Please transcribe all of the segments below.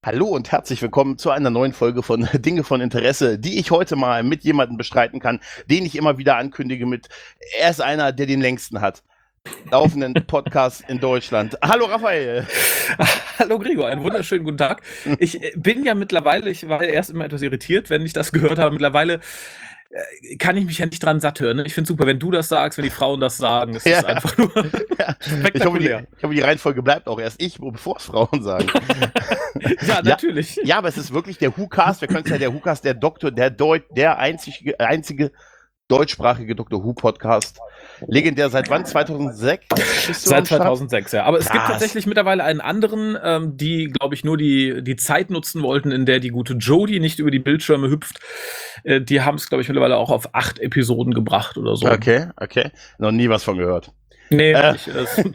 Hallo und herzlich willkommen zu einer neuen Folge von Dinge von Interesse, die ich heute mal mit jemandem bestreiten kann, den ich immer wieder ankündige mit, er ist einer, der den längsten hat. Laufenden Podcast in Deutschland. Hallo Raphael. Hallo Gregor, einen wunderschönen guten Tag. Ich bin ja mittlerweile, ich war erst immer etwas irritiert, wenn ich das gehört habe. Mittlerweile kann ich mich ja nicht dran satt hören. Ne? Ich finde es super, wenn du das sagst, wenn die Frauen das sagen. Das ist einfach nur Ja. spektakulär. Ich hoffe, die Reihenfolge bleibt auch erst ich, bevor es Frauen sagen. Ja, natürlich. Ja, aber es ist wirklich der WhoCast. Wir können es ja der WhoCast, der einzige deutschsprachige Doctor Who Podcast. Legendär seit wann? 2006? Seit 2006, ja. Aber es gibt Krass. tatsächlich mittlerweile einen anderen, die, glaube ich, nur die Zeit nutzen wollten, in der die gute Jodie nicht über die Bildschirme hüpft. Die haben es, glaube ich, mittlerweile auch auf 8 Episoden gebracht oder so. Okay. Noch nie was von gehört. Nee, Äh. nicht.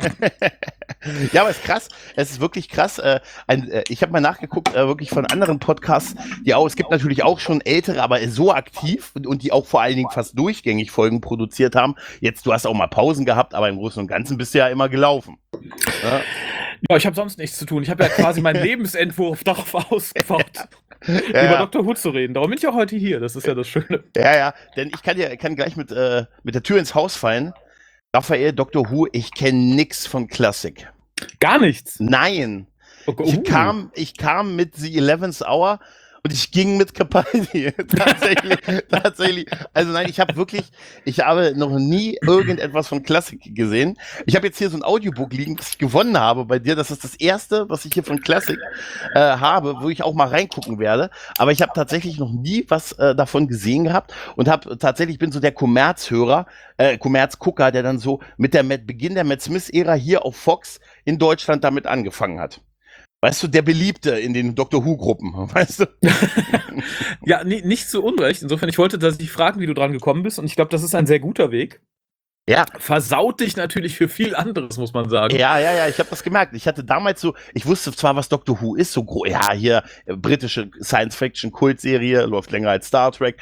Ja, aber es ist krass. Es ist wirklich krass. Ich habe mal nachgeguckt, wirklich von anderen Podcasts, es gibt natürlich auch schon ältere, aber so aktiv und die auch vor allen Dingen fast durchgängig Folgen produziert haben. Jetzt, du hast auch mal Pausen gehabt, aber im Großen und Ganzen bist du ja immer gelaufen. Ja. Ja, ich habe sonst nichts zu tun. Ich habe ja quasi meinen Lebensentwurf darauf ausgebaut, über Dr. Who zu reden. Darum bin ich auch heute hier. Das ist ja das Schöne. Ja, denn ich kann gleich mit der Tür ins Haus fallen. Raphael, Dr. Who, ich kenne nix von Klassik. Gar nichts? Nein. Okay. Ich kam mit The 11th Hour und ich ging mit Capaldi. Tatsächlich. Also nein, ich habe noch nie irgendetwas von Klassik gesehen. Ich habe jetzt hier so ein Audiobook liegen, das ich gewonnen habe bei dir. Das ist das erste, was ich hier von Klassik habe, wo ich auch mal reingucken werde. Aber ich habe tatsächlich noch nie was davon gesehen gehabt und bin so der Kommerzgucker, der dann so mit Beginn der Matt Smith-Ära hier auf Fox in Deutschland damit angefangen hat. Weißt du, der Beliebte in den Doctor Who-Gruppen, weißt du? Ja, nicht zu Unrecht. Insofern, ich wollte dich fragen, wie du dran gekommen bist. Und ich glaube, das ist ein sehr guter Weg. Ja. Versaut dich natürlich für viel anderes, muss man sagen. Ja, ich habe das gemerkt. Ich hatte damals ich wusste zwar, was Doctor Who ist, hier britische Science-Fiction-Kultserie, läuft länger als Star Trek,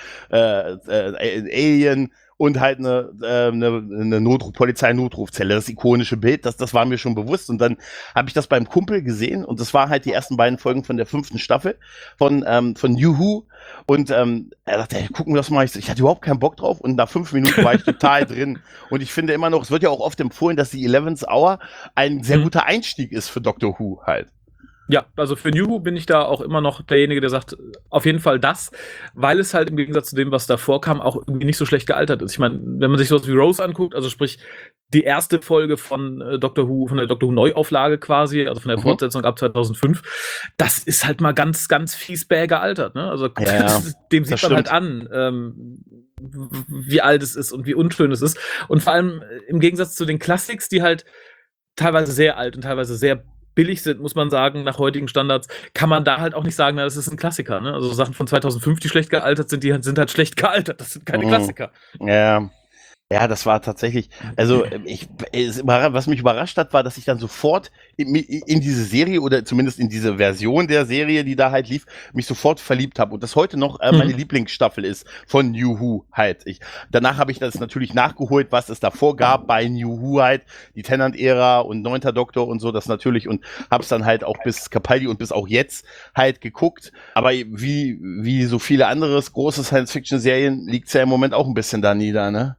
Alien und halt eine Polizei-Notrufzelle, das ikonische Bild, das war mir schon bewusst. Und dann habe ich das beim Kumpel gesehen und das war halt die ersten beiden Folgen von der 5. Staffel von New Who. Und er sagte, hey, gucken wir das mal. Ich hatte überhaupt keinen Bock drauf und nach 5 Minuten war ich total drin. Und ich finde immer noch, es wird ja auch oft empfohlen, dass die 11th Hour ein sehr guter Einstieg ist für Doctor Who halt. Ja, also für New Who bin ich da auch immer noch derjenige, der sagt, auf jeden Fall das, weil es halt im Gegensatz zu dem, was davor kam, auch irgendwie nicht so schlecht gealtert ist. Ich meine, wenn man sich sowas wie Rose anguckt, also sprich die erste Folge von Doctor Who, von der Doctor Who Neuauflage quasi, also von der Fortsetzung ab 2005, das ist halt mal ganz, ganz fies bäh gealtert, ne? Also dem sieht man halt an, wie alt es ist und wie unschön es ist. Und vor allem im Gegensatz zu den Classics, die halt teilweise sehr alt und teilweise sehr billig sind, muss man sagen, nach heutigen Standards, kann man da halt auch nicht sagen, na, das ist ein Klassiker. Ne? Also Sachen von 2005, die schlecht gealtert sind, die sind halt schlecht gealtert. Das sind keine Klassiker. Ja, das war tatsächlich, also was mich überrascht hat, war, dass ich dann sofort in diese Serie oder zumindest in diese Version der Serie, die da halt lief, mich sofort verliebt habe und das heute noch meine Lieblingsstaffel ist von New Who halt. Danach habe ich das natürlich nachgeholt, was es davor gab bei New Who halt, die Tennant-Ära und 9. Doktor und so, das natürlich und habe es dann halt auch bis Capaldi und bis auch jetzt halt geguckt, aber wie so viele andere große Science-Fiction-Serien liegt es ja im Moment auch ein bisschen da nieder, ne?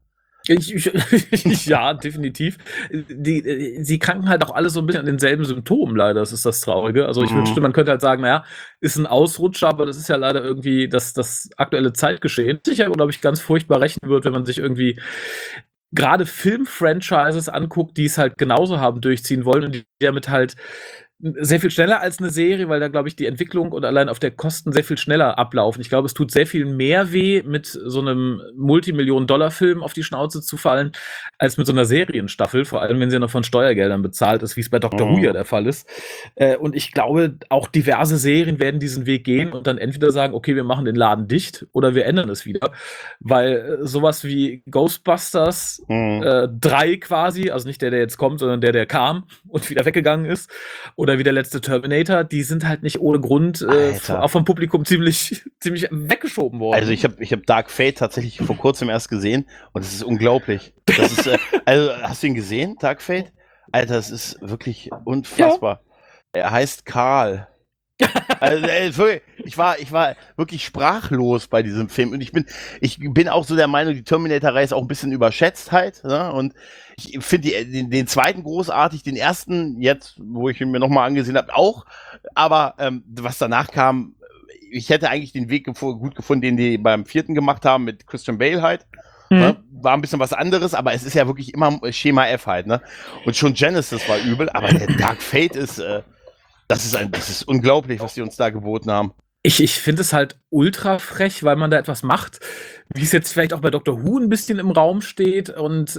Ja, definitiv. Sie kranken halt auch alle so ein bisschen an denselben Symptomen, leider. Das ist das Traurige. Also ich wünschte, man könnte halt sagen, naja, ist ein Ausrutscher, aber das ist ja leider irgendwie das aktuelle Zeitgeschehen. Sicher, glaube ich, ganz furchtbar rechnen wird, wenn man sich irgendwie gerade Film-Franchises anguckt, die es halt genauso haben durchziehen wollen und die damit halt sehr viel schneller als eine Serie, weil da, glaube ich, die Entwicklung und allein auf der Kosten sehr viel schneller ablaufen. Ich glaube, es tut sehr viel mehr weh, mit so einem Multimillionen-Dollar-Film auf die Schnauze zu fallen, als mit so einer Serienstaffel, vor allem wenn sie noch von Steuergeldern bezahlt ist, wie es bei Dr. Who ja der Fall ist. Und ich glaube, auch diverse Serien werden diesen Weg gehen und dann entweder sagen, okay, wir machen den Laden dicht oder wir ändern es wieder. Weil sowas wie Ghostbusters 3 quasi, also nicht der jetzt kommt, sondern der kam und wieder weggegangen ist, oder wie der letzte Terminator, die sind halt nicht ohne Grund auch vom Publikum ziemlich weggeschoben worden. Also ich hab Dark Fate tatsächlich vor kurzem erst gesehen und es ist unglaublich. Das ist, also hast du ihn gesehen, Dark Fate? Alter, das ist wirklich unfassbar. Ja. Er heißt Karl. Also, ich war wirklich sprachlos bei diesem Film und ich bin auch so der Meinung, die Terminator-Reihe ist auch ein bisschen überschätzt halt, ne? Und ich finde den zweiten großartig, den ersten jetzt, wo ich ihn mir nochmal angesehen habe, auch, aber was danach kam, ich hätte eigentlich den Weg gut gefunden, den die beim vierten gemacht haben mit Christian Bale halt. Ne? War ein bisschen was anderes, aber es ist ja wirklich immer Schema F halt, ne? Und schon Genesis war übel, aber der Dark Fate ist das ist unglaublich, was die uns da geboten haben. Ich finde es halt ultra frech, weil man da etwas macht, wie es jetzt vielleicht auch bei Doctor Who ein bisschen im Raum steht und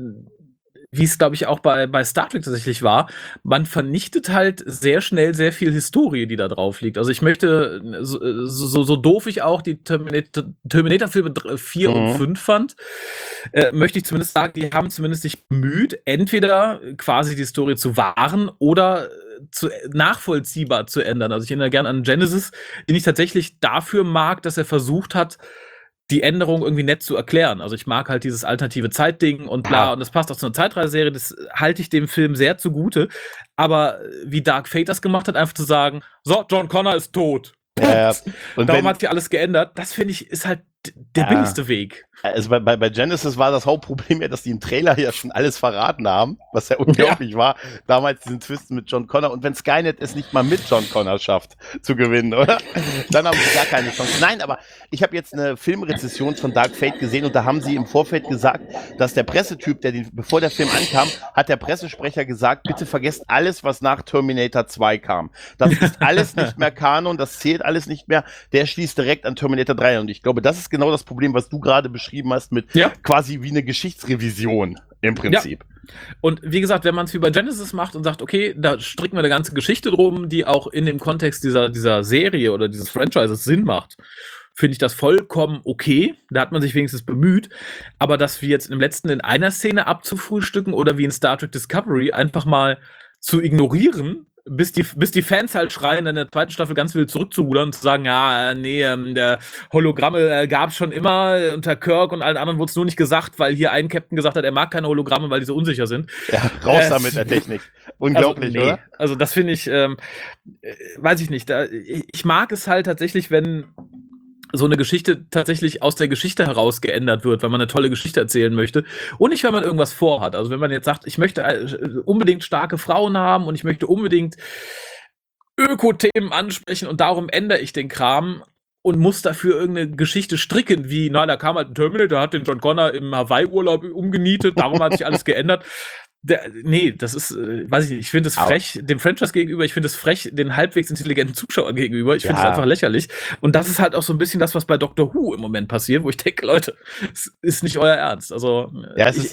wie es, glaube ich, auch bei Star Trek tatsächlich war. Man vernichtet halt sehr schnell sehr viel Historie, die da drauf liegt. Also ich möchte, so doof ich auch die Terminator-Filme 4 und 5 fand, möchte ich zumindest sagen, die haben zumindest sich bemüht, entweder quasi die Story zu wahren oder nachvollziehbar zu ändern. Also ich erinnere gerne an Genesis, den ich tatsächlich dafür mag, dass er versucht hat, die Änderung irgendwie nett zu erklären. Also ich mag halt dieses alternative Zeitding und bla, und das passt auch zu einer Zeitreiseserie, das halte ich dem Film sehr zugute. Aber wie Dark Fate das gemacht hat, einfach zu sagen, so, John Connor ist tot. Ja. Und darum hat sich alles geändert. Das finde ich, ist halt der billigste Weg. Also bei Genesis war das Hauptproblem ja, dass die im Trailer ja schon alles verraten haben, was ja unglaublich war. Damals diesen Twist mit John Connor. Und wenn Skynet es nicht mal mit John Connor schafft, zu gewinnen, oder? Dann haben sie gar keine Chance. Nein, aber ich habe jetzt eine Filmrezession von Dark Fate gesehen und da haben sie im Vorfeld gesagt, dass der Pressetyp, bevor der Film ankam, hat der Pressesprecher gesagt, bitte vergesst alles, was nach Terminator 2 kam. Das ist alles nicht mehr Kanon, das zählt alles nicht mehr. Der schließt direkt an Terminator 3 und ich glaube, das ist genau das Problem, was du gerade beschrieben hast, mit quasi wie eine Geschichtsrevision im Prinzip. Ja. Und wie gesagt, wenn man es wie bei Genesis macht und sagt, okay, da stricken wir eine ganze Geschichte drum, die auch in dem Kontext dieser Serie oder dieses Franchises Sinn macht, finde ich das vollkommen okay. Da hat man sich wenigstens bemüht. Aber dass wir jetzt im letzten in einer Szene abzufrühstücken oder wie in Star Trek Discovery einfach mal zu ignorieren, bis die Fans halt schreien, in der zweiten Staffel ganz wild zurückzurudern und zu sagen, ja, nee, der Hologramme gab es schon immer unter Kirk und allen anderen wurde es nur nicht gesagt, weil hier ein Captain gesagt hat, er mag keine Hologramme, weil die so unsicher sind. Ja, raus da mit der Technik. Unglaublich, also, nee. Oder? Also das finde ich, weiß ich nicht. Ich mag es halt tatsächlich, wenn so eine Geschichte tatsächlich aus der Geschichte heraus geändert wird, weil man eine tolle Geschichte erzählen möchte und nicht, wenn man irgendwas vorhat. Also wenn man jetzt sagt, ich möchte unbedingt starke Frauen haben und ich möchte unbedingt Öko-Themen ansprechen und darum ändere ich den Kram und muss dafür irgendeine Geschichte stricken, wie, na, da kam halt ein Terminator, hat den John Connor im Hawaii-Urlaub umgenietet, darum hat sich alles geändert. Nee, das ist, weiß ich nicht, ich finde es frech dem Franchise gegenüber, ich finde es frech den halbwegs intelligenten Zuschauern gegenüber, ich finde es einfach lächerlich. Und das ist halt auch so ein bisschen das, was bei Doctor Who im Moment passiert, wo ich denke, Leute, es ist nicht euer Ernst. Also, ja, es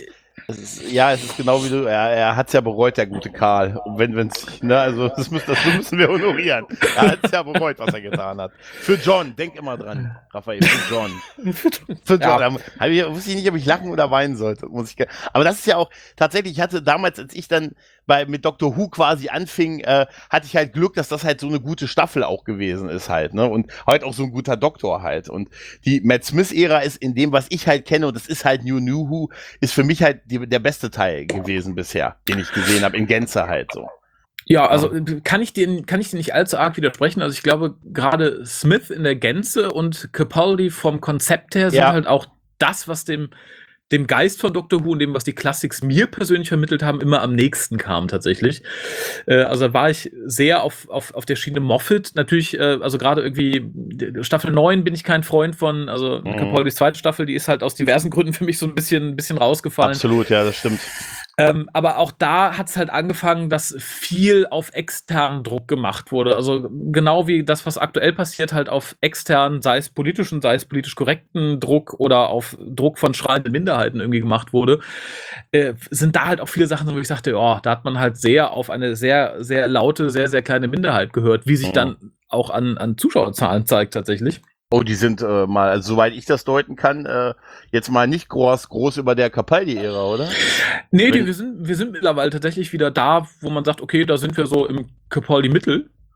ist genau wie du, er hat es ja bereut, der gute Karl. Und wenn's, ne, also das müssen wir honorieren. Er hat es ja bereut, was er getan hat. Für John, denk immer dran, Raphael, für John. Für John. Ja. Wusste ich nicht, ob ich lachen oder weinen sollte. Aber das ist ja auch, tatsächlich, ich hatte damals, als ich dann mit Doctor Who quasi anfing, hatte ich halt Glück, dass das halt so eine gute Staffel auch gewesen ist halt, ne? Und halt auch so ein guter Doktor halt. Und die Matt Smith-Ära ist in dem, was ich halt kenne, und das ist halt New Who, ist für mich halt der beste Teil gewesen bisher, den ich gesehen habe, in Gänze halt so. Ja, also kann ich dir nicht allzu arg widersprechen. Also ich glaube, gerade Smith in der Gänze und Capaldi vom Konzept her sind halt auch das, was dem Geist von Doctor Who und dem, was die Classics mir persönlich vermittelt haben, immer am nächsten kam tatsächlich. Also da war ich sehr auf der Schiene Moffat. Natürlich, also gerade irgendwie Staffel 9 bin ich kein Freund von. Also Capaldis zweite Staffel, die ist halt aus diversen Gründen für mich so ein bisschen rausgefallen. Absolut, ja, das stimmt. Aber auch da hat es halt angefangen, dass viel auf externen Druck gemacht wurde. Also genau wie das, was aktuell passiert, halt auf externen, sei es politischen, sei es politisch korrekten Druck oder auf Druck von schreienden Minderheiten irgendwie gemacht wurde, sind da halt auch viele Sachen, wo ich sagte, da hat man halt sehr auf eine sehr, sehr laute, sehr, sehr kleine Minderheit gehört, wie sich dann auch an Zuschauerzahlen zeigt tatsächlich. Oh, die sind mal, also soweit ich das deuten kann, jetzt mal nicht groß über der Capaldi-Ära, oder? Nee, wir sind mittlerweile tatsächlich wieder da, wo man sagt, okay, da sind wir so im Capaldi-Mittel.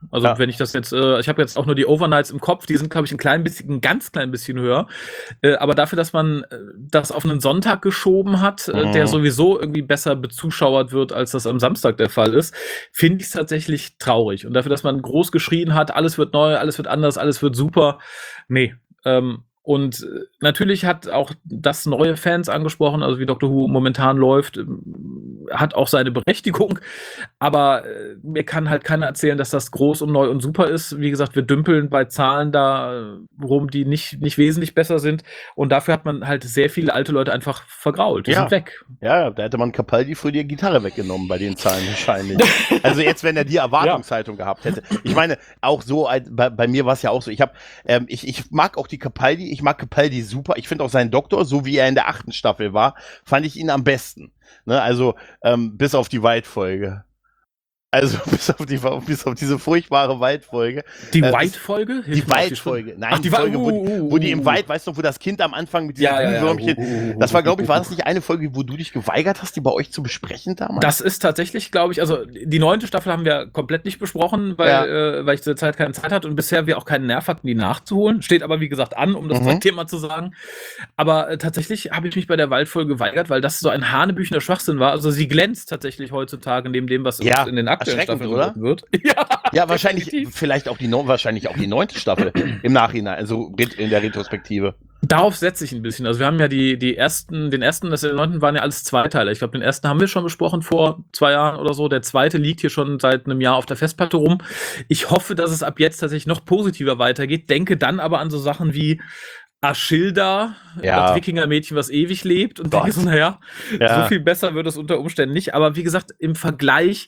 Also Ja. wenn ich das jetzt, ich habe jetzt auch nur die Overnights im Kopf, die sind, glaube ich, ein ganz klein bisschen höher. Aber dafür, dass man das auf einen Sonntag geschoben hat, der sowieso irgendwie besser bezuschauert wird, als das am Samstag der Fall ist, finde ich es tatsächlich traurig. Und dafür, dass man groß geschrien hat, alles wird neu, alles wird anders, alles wird super. Nee. Und natürlich hat auch das neue Fans angesprochen, also wie Doctor Who momentan läuft, hat auch seine Berechtigung. Aber mir kann halt keiner erzählen, dass das groß und neu und super ist. Wie gesagt, wir dümpeln bei Zahlen da rum, die nicht wesentlich besser sind. Und dafür hat man halt sehr viele alte Leute einfach vergrault. Die sind weg. Ja, da hätte man Capaldi früher die Gitarre weggenommen bei den Zahlen wahrscheinlich. Also jetzt, wenn er die Erwartungshaltung gehabt hätte. Ich meine, auch so, bei mir war es ja auch so. Ich mag auch die Capaldi, ich mag Capaldi super. Ich finde auch seinen Doktor, so wie er in der 8. Staffel war, fand ich ihn am besten. Ne? Also, bis auf die White-Folge. Also bis auf diese furchtbare Waldfolge. Die White-Folge? Die Waldfolge. Nein, die Folge, wo die im Wald, weißt du, wo das Kind am Anfang mit diesem Würmchen. Das war, glaube ich, war das nicht eine Folge, wo du dich geweigert hast, die bei euch zu besprechen damals? Das ist tatsächlich, glaube ich, also die 9. Staffel haben wir komplett nicht besprochen, weil ich zur Zeit keine Zeit hatte und bisher wir auch keinen Nerv hatten, die nachzuholen. Steht aber, wie gesagt, an, um das Thema zu sagen. Aber tatsächlich habe ich mich bei der Waldfolge geweigert, weil das so ein hanebüchener Schwachsinn war. Also sie glänzt tatsächlich heutzutage neben dem, was in den aktuellen Staffeln oder? Wird. Ja, wahrscheinlich, vielleicht auch die 9. Staffel im Nachhinein, also in der Retrospektive. Darauf setze ich ein bisschen. Also wir haben ja den ersten, den 9. waren ja alles Zweiteiler. Ich glaube, den ersten haben wir schon besprochen vor 2 Jahren oder so. Der zweite liegt hier schon seit einem Jahr auf der Festplatte rum. Ich hoffe, dass es ab jetzt tatsächlich noch positiver weitergeht. Denke dann aber an so Sachen wie Ashilda, das Wikinger-Mädchen, was ewig lebt. Und denke so, naja, so viel besser wird es unter Umständen nicht. Aber wie gesagt, im Vergleich,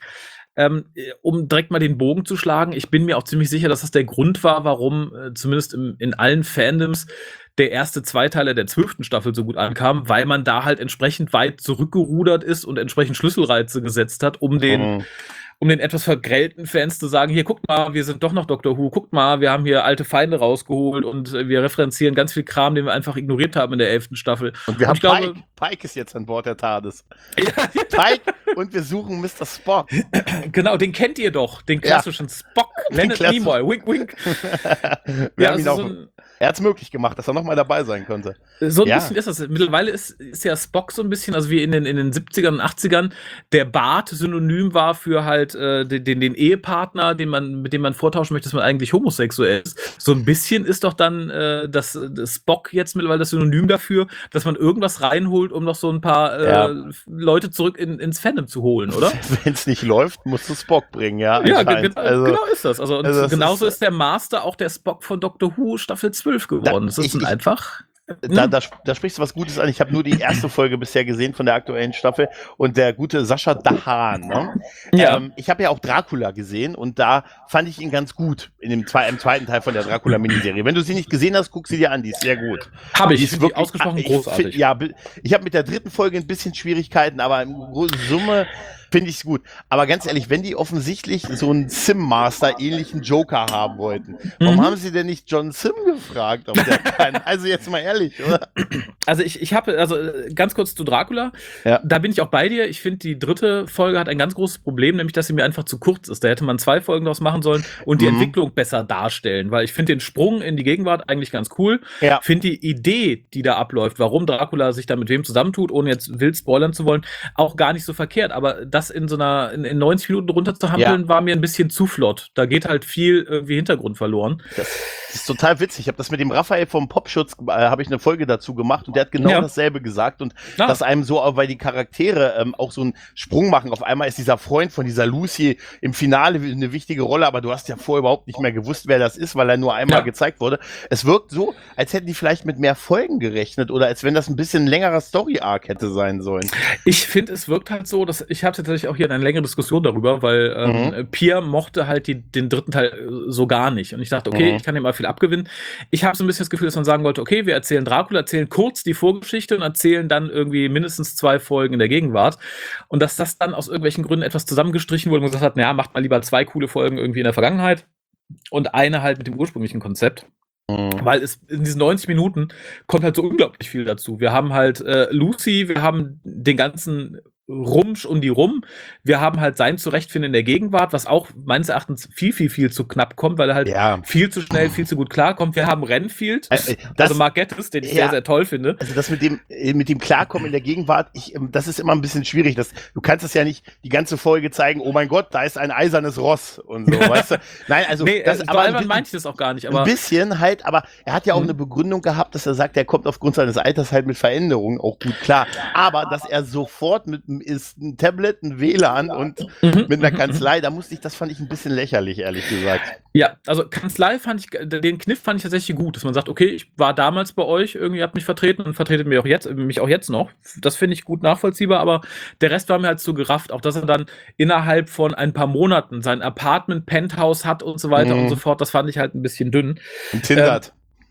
um direkt mal den Bogen zu schlagen, ich bin mir auch ziemlich sicher, dass das der Grund war, warum zumindest in allen Fandoms der erste Zweiteiler der 12. Staffel so gut ankam, weil man da halt entsprechend weit zurückgerudert ist und entsprechend Schlüsselreize gesetzt hat, um den etwas vergrellten Fans zu sagen, hier, guckt mal, wir sind doch noch Doctor Who, guckt mal, wir haben hier alte Feinde rausgeholt und wir referenzieren ganz viel Kram, den wir einfach ignoriert haben in der 11. Staffel. Und wir haben Pike ist jetzt an Bord der TARDIS. Pike und wir suchen Mr. Spock. Genau, den kennt ihr doch, den klassischen Spock, Leonard Nimoy, wink, wink. Wir haben ihn auch er hat es möglich gemacht, dass er nochmal dabei sein konnte. So ein bisschen ist das. Mittlerweile ist ja Spock so ein bisschen, also wie in den 70ern und 80ern, der Bart synonym war für halt den Ehepartner, mit dem man vortauschen möchte, dass man eigentlich homosexuell ist. So ein bisschen ist doch dann das Spock jetzt mittlerweile das Synonym dafür, dass man irgendwas reinholt, um noch so ein paar Leute zurück ins Fandom zu holen, oder? Wenn es nicht läuft, musst du Spock bringen, ja. Ja, genau ist das. Also genauso ist der Master auch der Spock von Doctor Who Staffel 12 geworden. Das ist einfach. Da sprichst du was Gutes an. Ich habe nur die erste Folge bisher gesehen von der aktuellen Staffel und der gute Sascha Dahan. Ne? Ja. Ich habe ja auch Dracula gesehen und da fand ich ihn ganz gut im zweiten Teil von der Dracula-Miniserie. Wenn du sie nicht gesehen hast, guck sie dir an, die ist sehr gut. Habe ich, die ist wirklich ausgesprochen großartig. Ich habe mit der 3. Folge ein bisschen Schwierigkeiten, aber in Summe finde ich es gut. Aber ganz ehrlich, wenn die offensichtlich so einen Sim-Master-ähnlichen Joker haben wollten, warum haben sie denn nicht John Sim gefragt, ob der kann? Also jetzt mal ehrlich, oder? Also ich habe, ganz kurz zu Dracula, da bin ich auch bei dir. Ich finde, die 3. Folge hat ein ganz großes Problem, nämlich, dass sie mir einfach zu kurz ist. Da hätte man 2 Folgen draus machen sollen und die Entwicklung besser darstellen, weil ich finde den Sprung in die Gegenwart eigentlich ganz cool. Ja. Finde die Idee, die da abläuft, warum Dracula sich da mit wem zusammentut, ohne jetzt wild spoilern zu wollen, auch gar nicht so verkehrt. Aber das in 90 Minuten runter zu handeln, war mir ein bisschen zu flott. Da geht halt viel irgendwie Hintergrund verloren. Das ist total witzig. Ich habe das mit dem Raphael vom Popschutz, habe ich eine Folge dazu gemacht und der hat genau dasselbe gesagt und dass einem so, weil die Charaktere auch so einen Sprung machen. Auf einmal ist dieser Freund von dieser Lucy im Finale eine wichtige Rolle, aber du hast ja vorher überhaupt nicht mehr gewusst, wer das ist, weil er nur einmal gezeigt wurde. Es wirkt so, als hätten die vielleicht mit mehr Folgen gerechnet oder als wenn das ein bisschen längerer Story-Arc hätte sein sollen. Ich finde, es wirkt halt so, dass ich hatte tatsächlich auch hier eine längere Diskussion darüber, weil Pierre mochte halt den 3. Teil so gar nicht. Und ich dachte, okay, ich kann ihm mal viel abgewinnen. Ich habe so ein bisschen das Gefühl, dass man sagen wollte, okay, wir erzählen Dracula, erzählen kurz die Vorgeschichte und erzählen dann irgendwie mindestens 2 Folgen in der Gegenwart. Und dass das dann aus irgendwelchen Gründen etwas zusammengestrichen wurde und gesagt hat, naja, macht mal lieber 2 coole Folgen irgendwie in der Vergangenheit und eine halt mit dem ursprünglichen Konzept. Weil es in diesen 90 Minuten kommt halt so unglaublich viel dazu. Wir haben halt Lucy, wir haben den ganzen Rumsch um die rum. Wir haben halt sein Zurechtfinden in der Gegenwart, was auch meines Erachtens viel, viel, viel zu knapp kommt, weil er halt Ja. viel zu schnell, viel zu gut klarkommt. Wir haben Renfield, Das- also Mark Gatiss, den ich Ja. sehr, sehr toll finde. Also das mit dem Klarkommen in der Gegenwart, das ist immer ein bisschen schwierig. Du kannst es ja nicht die ganze Folge zeigen, oh mein Gott, da ist ein eisernes Ross und so, weißt du? Nein, also Nee, das, so aber albern meinte ich das auch gar nicht, aber ein bisschen halt, aber er hat ja auch Mhm. eine Begründung gehabt, dass er sagt, er kommt aufgrund seines Alters halt mit Veränderungen auch gut klar. Aber dass er sofort mit ein Tablet, ein WLAN und mit einer Kanzlei, das fand ich ein bisschen lächerlich, ehrlich gesagt. Ja, also Kanzlei den Kniff fand ich tatsächlich gut, dass man sagt, okay, ich war damals bei euch, irgendwie habt mich vertreten und vertretet mich auch jetzt noch. Das finde ich gut nachvollziehbar, aber der Rest war mir halt zu gerafft. Auch dass er dann innerhalb von ein paar Monaten sein Apartment, Penthouse hat und so weiter und so fort, das fand ich halt ein bisschen dünn. Und tindert.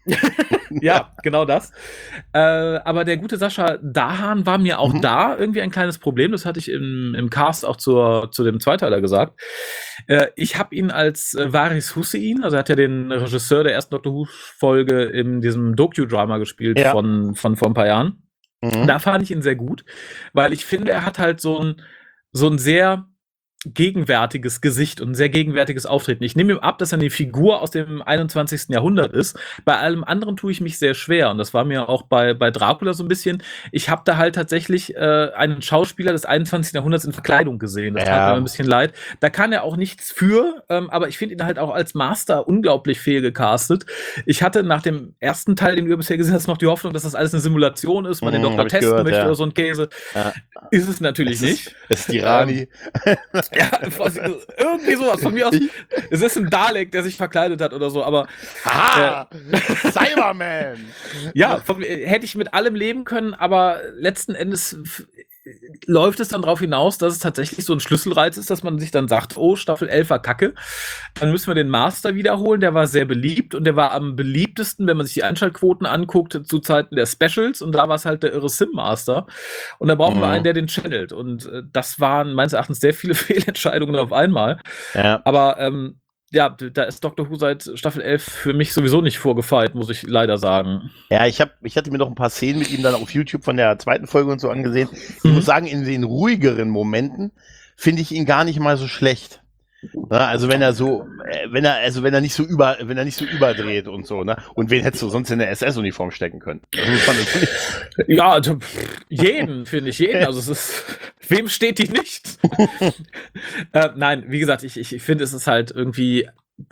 Ja, genau das. Aber der gute Sascha Dahan war mir auch da irgendwie ein kleines Problem. Das hatte ich im Cast auch zu dem Zweiteiler gesagt. Ich habe ihn als Waris Hussein, also er hat ja den Regisseur der ersten Doctor Who-Folge in diesem Docu-Drama gespielt Ja. von vor ein paar Jahren. Da fand ich ihn sehr gut, weil ich finde, er hat halt so ein sehr gegenwärtiges Gesicht und ein sehr gegenwärtiges Auftreten. Ich nehme ihm ab, dass er eine Figur aus dem 21. Jahrhundert ist. Bei allem anderen tue ich mich sehr schwer. Und das war mir auch bei Dracula so ein bisschen. Ich habe da halt tatsächlich einen Schauspieler des 21. Jahrhunderts in Verkleidung gesehen. Das tat mir ein bisschen leid. Da kann er auch nichts für, aber ich finde ihn halt auch als Master unglaublich fehlgecastet. Ich hatte nach dem ersten Teil, den du bisher gesehen hast, noch die Hoffnung, dass das alles eine Simulation ist, man den Doktor testen möchte oder so ein Käse. Ja. Ist es natürlich nicht. Es ist die Rani. Ja, irgendwie sowas von mir aus. Es ist ein Dalek, der sich verkleidet hat oder so, aber Cyberman! ja, hätte ich mit allem leben können, aber letzten Endes läuft es dann darauf hinaus, dass es tatsächlich so ein Schlüsselreiz ist, dass man sich dann sagt, oh, Staffel 11 war kacke, dann müssen wir den Master wiederholen, der war sehr beliebt und der war am beliebtesten, wenn man sich die Einschaltquoten anguckt, zu Zeiten der Specials und da war es halt der irre Sim-Master und da brauchen wir einen, der den channelt und das waren meines Erachtens sehr viele Fehlentscheidungen auf einmal, aber ja, da ist Doctor Who seit Staffel 11 für mich sowieso nicht vorgefeilt, muss ich leider sagen. Ja, ich hatte mir noch ein paar Szenen mit ihm dann auf YouTube von der zweiten Folge und so angesehen. Ich muss sagen, in den ruhigeren Momenten finde ich ihn gar nicht mal so schlecht. Ja, also wenn er nicht so überdreht und so, ne? Und wen hättest du sonst in der SS-Uniform stecken können? Ja, also, jeden, finde ich, jeden. Also wem steht die nicht? Nein, wie gesagt, ich finde, es ist halt irgendwie,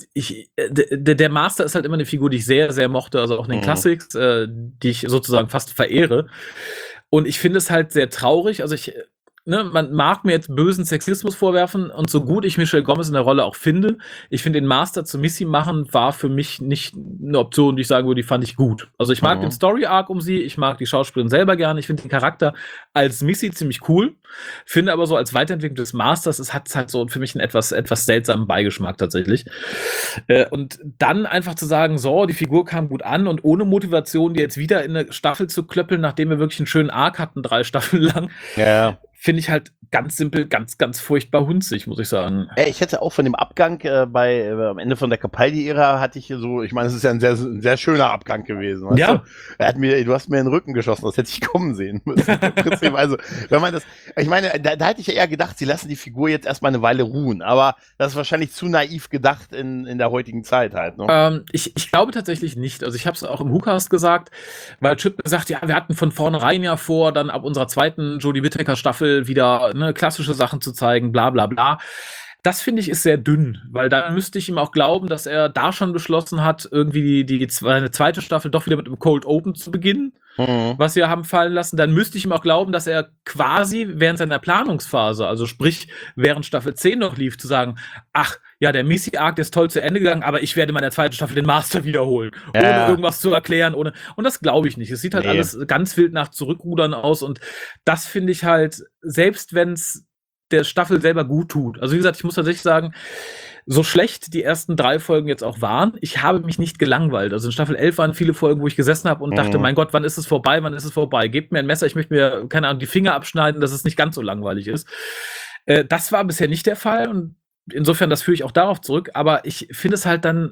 der Master ist halt immer eine Figur, die ich sehr, sehr mochte, also auch in den Classics, die ich sozusagen fast verehre. Und ich finde es halt sehr traurig, also man mag mir jetzt bösen Sexismus vorwerfen und so gut ich Michelle Gomez in der Rolle auch finde, ich finde den Master zu Missy machen war für mich nicht eine Option, die ich sagen würde, die fand ich gut. Also ich mag den Story-Arc um sie, ich mag die Schauspielerin selber gerne, ich finde den Charakter als Missy ziemlich cool, finde aber so als Weiterentwicklung des Masters, es hat halt so für mich einen etwas seltsamen Beigeschmack tatsächlich. Und dann einfach zu sagen, so, die Figur kam gut an und ohne Motivation, die jetzt wieder in eine Staffel zu klöppeln, nachdem wir wirklich einen schönen Arc hatten, 3 Staffeln lang. Ja. Finde ich halt ganz simpel, ganz, ganz furchtbar hunzig, muss ich sagen. Ich hätte auch von dem Abgang am Ende von der Capaldi-Ära hatte ich so, ich meine, es ist ja ein sehr, sehr schöner Abgang gewesen. Weißt du? Du hast mir in den Rücken geschossen, das hätte ich kommen sehen müssen. Also, wenn man das, ich meine, da hätte ich ja eher gedacht, sie lassen die Figur jetzt erstmal eine Weile ruhen, aber das ist wahrscheinlich zu naiv gedacht in der heutigen Zeit halt. Ne? Ich glaube tatsächlich nicht. Also ich habe es auch im WhoCast gesagt, weil Chip gesagt, ja, wir hatten von vornherein ja vor, dann ab unserer zweiten Jodie Whittaker Staffel wieder klassische Sachen zu zeigen, bla bla bla. Das finde ich ist sehr dünn, weil dann müsste ich ihm auch glauben, dass er da schon beschlossen hat, irgendwie eine zweite Staffel doch wieder mit einem Cold Open zu beginnen, was wir haben fallen lassen. Dann müsste ich ihm auch glauben, dass er quasi während seiner Planungsphase, also sprich während Staffel 10 noch lief, zu sagen, ach, ja, der Missy-Arc ist toll zu Ende gegangen, aber ich werde in meiner zweiten Staffel den Master wiederholen, ohne irgendwas zu erklären, und das glaube ich nicht. Es sieht halt alles ganz wild nach Zurückrudern aus und das finde ich halt, selbst wenn es der Staffel selber gut tut. Also wie gesagt, ich muss tatsächlich sagen, so schlecht die ersten 3 Folgen jetzt auch waren, ich habe mich nicht gelangweilt. Also in Staffel 11 waren viele Folgen, wo ich gesessen habe und dachte, mein Gott, wann ist es vorbei, wann ist es vorbei? Gebt mir ein Messer, ich möchte mir, keine Ahnung, die Finger abschneiden, dass es nicht ganz so langweilig ist. Das war bisher nicht der Fall und insofern, das führe ich auch darauf zurück, aber ich finde es halt dann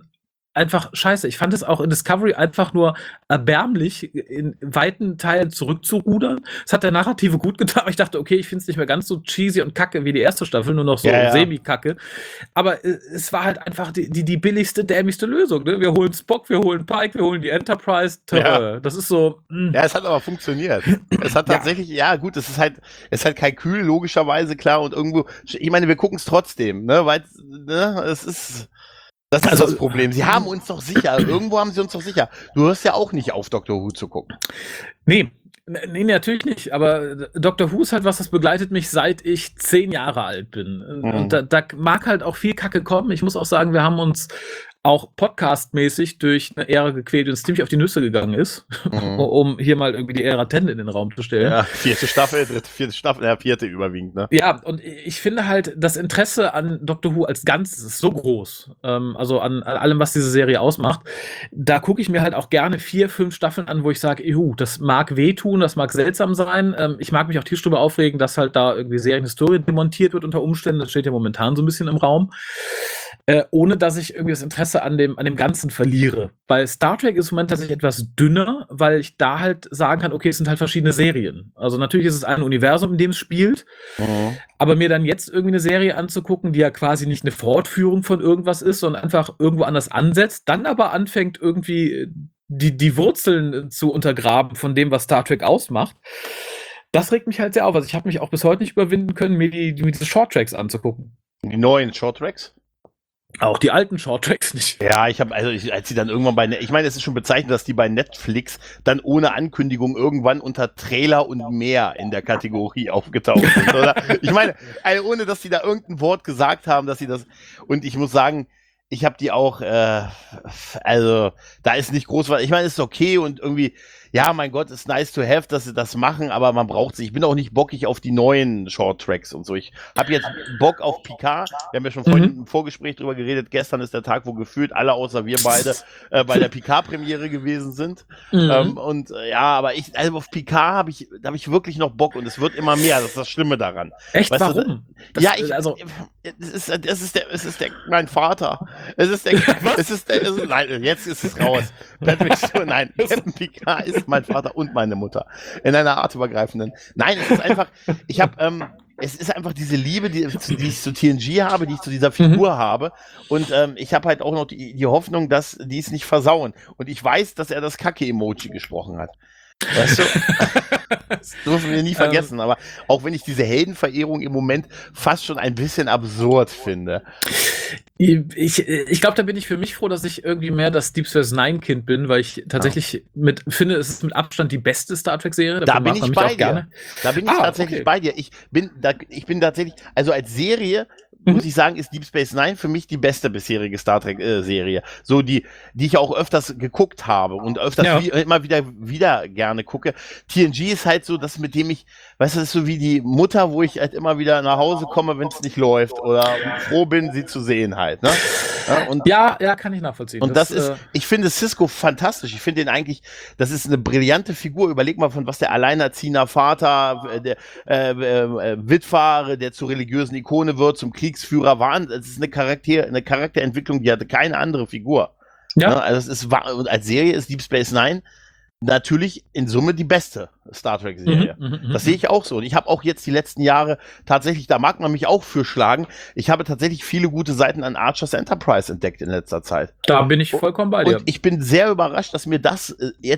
einfach scheiße. Ich fand es auch in Discovery einfach nur erbärmlich, in weiten Teilen zurückzurudern. Es hat der Narrative gut getan, aber ich dachte, okay, ich finde es nicht mehr ganz so cheesy und kacke wie die erste Staffel, nur noch so semi-kacke. Aber es war halt einfach die billigste, dämlichste Lösung. Ne? Wir holen Spock, wir holen Pike, wir holen die Enterprise. Das ist so. Ja, es hat aber funktioniert. Es hat tatsächlich, ja gut, es ist halt Kalkül, logischerweise, klar, und irgendwo, ich meine, wir gucken es trotzdem, ne, weil, ne, das ist das Problem. Sie haben uns doch sicher, irgendwo haben sie uns doch sicher. Du hörst ja auch nicht auf, Doctor Who zu gucken. Nee, natürlich nicht, aber Doctor Who ist halt was, das begleitet mich, seit ich 10 Jahre alt bin. Und da mag halt auch viel Kacke kommen. Ich muss auch sagen, wir haben uns auch podcastmäßig durch eine Ära gequält, die uns ziemlich auf die Nüsse gegangen ist, um hier mal irgendwie die Ära 10 in den Raum zu stellen. Ja, vierte Staffel, vierte überwiegend, ne? Ja, und ich finde halt, das Interesse an Doctor Who als Ganzes ist so groß, also an allem, was diese Serie ausmacht. Da gucke ich mir halt auch gerne 4, 5 Staffeln an, wo ich sage, das mag wehtun, das mag seltsam sein. Ich mag mich auch tierisch drüber aufregen, dass halt da irgendwie Serienhistorie demontiert wird unter Umständen. Das steht ja momentan so ein bisschen im Raum. Ohne dass ich irgendwie das Interesse an dem Ganzen verliere. Bei Star Trek ist im Moment tatsächlich etwas dünner, weil ich da halt sagen kann, okay, es sind halt verschiedene Serien. Also natürlich ist es ein Universum, in dem es spielt, aber mir dann jetzt irgendwie eine Serie anzugucken, die ja quasi nicht eine Fortführung von irgendwas ist, sondern einfach irgendwo anders ansetzt, dann aber anfängt irgendwie die Wurzeln zu untergraben von dem, was Star Trek ausmacht, das regt mich halt sehr auf. Also ich habe mich auch bis heute nicht überwinden können, mir diese Shorttracks anzugucken. Die neuen Shorttracks? Auch die alten Shorttracks nicht. Ja, als sie dann irgendwann ich meine, es ist schon bezeichnend, dass die bei Netflix dann ohne Ankündigung irgendwann unter Trailer und mehr in der Kategorie aufgetaucht sind, oder? Ich meine, ohne dass die da irgendein Wort gesagt haben, dass sie das, und ich muss sagen, ich habe die auch, also da ist nicht groß was, ich meine, es ist okay und irgendwie, ja, mein Gott, ist nice to have, dass sie das machen, aber man braucht sie. Ich bin auch nicht bockig auf die neuen Short-Tracks und so. Ich habe jetzt Bock auf Picard. Wir haben ja schon vorhin im Vorgespräch drüber geredet. Gestern ist der Tag, wo gefühlt alle außer wir beide bei der Picard-Premiere gewesen sind. Aber also auf Picard habe ich wirklich noch Bock und es wird immer mehr. Das ist das Schlimme daran. Echt? Weißt Warum? Es ist mein Vater. Nein, jetzt ist es raus. Captain Picard ist mein Vater und meine Mutter. In einer artübergreifenden. Nein, es ist einfach, es ist einfach diese Liebe, die ich zu TNG habe, die ich zu dieser Figur habe. Und ich habe halt auch noch die Hoffnung, dass die es nicht versauen. Und ich weiß, dass er das Kacke-Emoji gesprochen hat. Weißt du? Das dürfen wir nie vergessen. Aber auch wenn ich diese Heldenverehrung im Moment fast schon ein bisschen absurd finde. Ich glaube, da bin ich für mich froh, dass ich irgendwie mehr das Deep Space Nine Kind bin, weil ich tatsächlich finde, es ist mit Abstand die beste Star Trek Serie. Da bin ich bei dir. Da bin ich tatsächlich bei dir. Ich bin tatsächlich, also als Serie muss ich sagen, ist Deep Space Nine für mich die beste bisherige Star Trek Serie. So die ich auch öfters geguckt habe und öfters immer wieder gerne gucke. TNG ist halt so das, mit dem ich, weißt du, das ist so wie die Mutter, wo ich halt immer wieder nach Hause komme, wenn es nicht läuft oder froh bin, sie zu sehen halt. Ne? Ja, kann ich nachvollziehen. Und ich finde Sisko fantastisch. Ich finde ihn eigentlich, das ist eine brillante Figur. Überleg mal, von was der alleinerziehender Vater, der Witwer, der zur religiösen Ikone wird, zum Kriegsführer war. Das ist eine Charakterentwicklung, die hatte keine andere Figur. Ja. Ne? Also und als Serie ist Deep Space Nine natürlich in Summe die beste Star Trek-Serie. Das sehe ich auch so. Und ich habe auch jetzt die letzten Jahre tatsächlich, da mag man mich auch für schlagen, ich habe tatsächlich viele gute Seiten an Archer's Enterprise entdeckt in letzter Zeit. Da bin ich vollkommen bei dir. Und ich bin sehr überrascht, dass mir das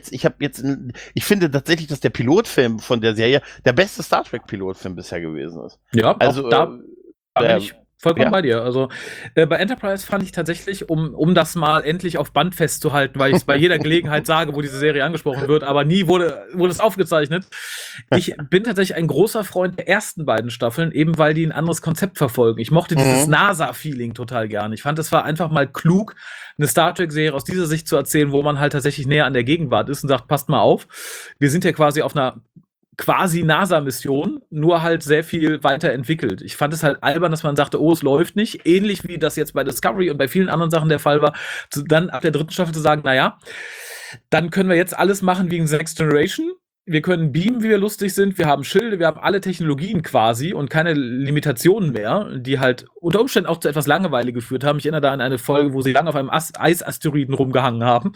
ich finde tatsächlich, dass der Pilotfilm von der Serie der beste Star Trek-Pilotfilm bisher gewesen ist. Ja, also da bin ich vollkommen bei dir. Also bei Enterprise fand ich tatsächlich, um das mal endlich auf Band festzuhalten, weil ich es bei jeder Gelegenheit sage, wo diese Serie angesprochen wird, aber nie wurde es aufgezeichnet. Ich bin tatsächlich ein großer Freund der ersten beiden Staffeln, eben weil die ein anderes Konzept verfolgen. Ich mochte dieses NASA-Feeling total gern. Ich fand, es war einfach mal klug, eine Star Trek-Serie aus dieser Sicht zu erzählen, wo man halt tatsächlich näher an der Gegenwart ist und sagt, passt mal auf, wir sind ja quasi auf einer quasi NASA-Mission, nur halt sehr viel weiterentwickelt. Ich fand es halt albern, dass man sagte, es läuft nicht, ähnlich wie das jetzt bei Discovery und bei vielen anderen Sachen der Fall war, dann ab der 3. Staffel zu sagen, naja, dann können wir jetzt alles machen wie in The Next Generation wir können beamen, wie wir lustig sind, wir haben Schilde, wir haben alle Technologien quasi und keine Limitationen mehr, die halt unter Umständen auch zu etwas Langeweile geführt haben. Ich erinnere da an eine Folge, wo sie lange auf einem Eisasteroiden rumgehangen haben.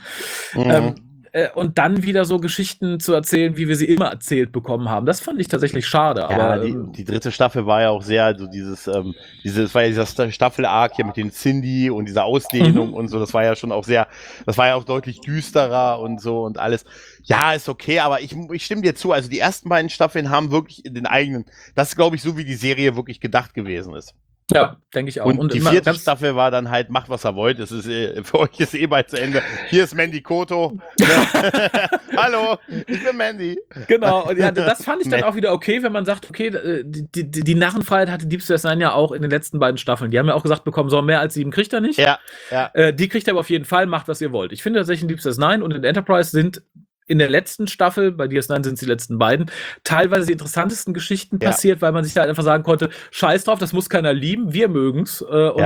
Und dann wieder so Geschichten zu erzählen, wie wir sie immer erzählt bekommen haben. Das fand ich tatsächlich schade. Ja, aber die dritte Staffel war ja auch sehr, also das war ja dieser Staffel-Arc hier mit den Cindy und dieser Ausdehnung und so, das war ja schon auch sehr, das war ja auch deutlich düsterer und so und alles. Ja, ist okay, aber ich stimme dir zu, also die ersten beiden Staffeln haben wirklich den eigenen, das ist, glaube ich, so wie die Serie wirklich gedacht gewesen ist. Ja, denke ich auch. Und die vierte Staffel war dann halt, macht was er wollt. Es ist, für euch ist bald zu Ende. Hier ist Mandy Koto. Hallo, ich bin Mandy. Genau, und ja, das fand ich dann auch wieder okay, wenn man sagt, okay, die Narrenfreiheit hatte Deep Space Nine ja auch in den letzten beiden Staffeln. Die haben ja auch gesagt bekommen, so mehr als 7 kriegt er nicht. Ja. Die kriegt er aber auf jeden Fall, macht, was ihr wollt. Ich finde tatsächlich, in Deep Space Nine und in Enterprise sind in der letzten Staffel, bei DS9 sind es die letzten beiden, teilweise die interessantesten Geschichten passiert, weil man sich da halt einfach sagen konnte, scheiß drauf, das muss keiner lieben, wir mögen's.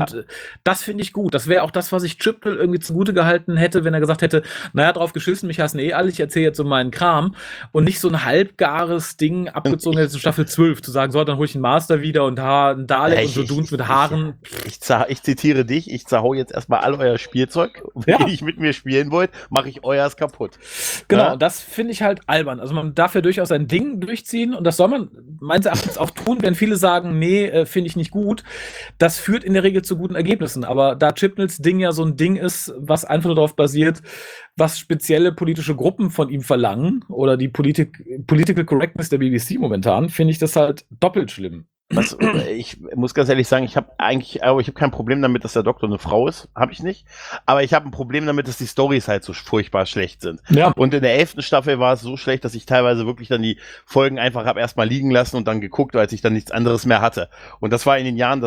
Das finde ich gut. Das wäre auch das, was ich Chibnall irgendwie zugute gehalten hätte, wenn er gesagt hätte, naja, drauf geschissen, mich hassen alle, ich erzähle jetzt so meinen Kram und nicht so ein halbgares Ding abgezogen hätte zu Staffel 12, zu sagen, so, dann hol ich einen Master wieder und ein Dalek und so Dunes mit Haaren. Ich zitiere dich, ich zerhau jetzt erstmal all euer Spielzeug, wenn ihr mit mir spielen wollt, mache ich euers kaputt. Genau. Und das finde ich halt albern. Also man darf ja durchaus sein Ding durchziehen und das soll man meines Erachtens auch tun, wenn viele sagen, nee, finde ich nicht gut. Das führt in der Regel zu guten Ergebnissen. Aber da Chibnalls Ding ja so ein Ding ist, was einfach nur darauf basiert, was spezielle politische Gruppen von ihm verlangen oder die Political Correctness der BBC momentan, finde ich das halt doppelt schlimm. Ich muss ganz ehrlich sagen, ich habe kein Problem damit, dass der Doktor eine Frau ist, habe ich nicht. Aber ich habe ein Problem damit, dass die Storys halt so furchtbar schlecht sind. Ja. Und in der 11. Staffel war es so schlecht, dass ich teilweise wirklich dann die Folgen einfach habe erstmal liegen lassen und dann geguckt, als ich dann nichts anderes mehr hatte. Und das war in den Jahren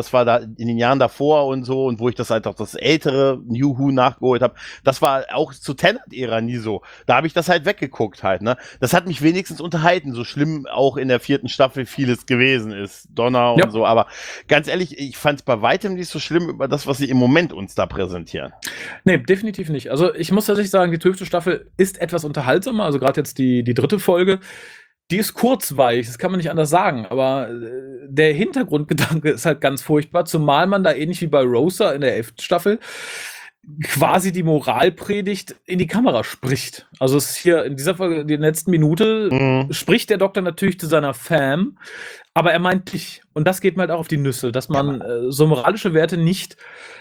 davor und so, und wo ich das halt auch das ältere New Who nachgeholt habe, das war auch zur Tennant-Ära nie so. Da habe ich das halt weggeguckt halt, ne? Das hat mich wenigstens unterhalten, so schlimm auch in der 4. Staffel vieles gewesen ist. Und so, aber ganz ehrlich, ich fand es bei weitem nicht so schlimm über das, was sie im Moment uns da präsentieren. Nee, definitiv nicht. Also ich muss tatsächlich sagen, die 12. Staffel ist etwas unterhaltsamer, also gerade jetzt die 3. Folge, die ist kurzweilig, das kann man nicht anders sagen, aber der Hintergrundgedanke ist halt ganz furchtbar, zumal man da ähnlich wie bei Rosa in der 11. Staffel quasi die Moralpredigt in die Kamera spricht. Also es ist hier in dieser Folge, in der letzten Minute, spricht der Doktor natürlich zu seiner Fam, aber er meint dich. Und das geht mir halt auch auf die Nüsse, dass man so moralische Werte nicht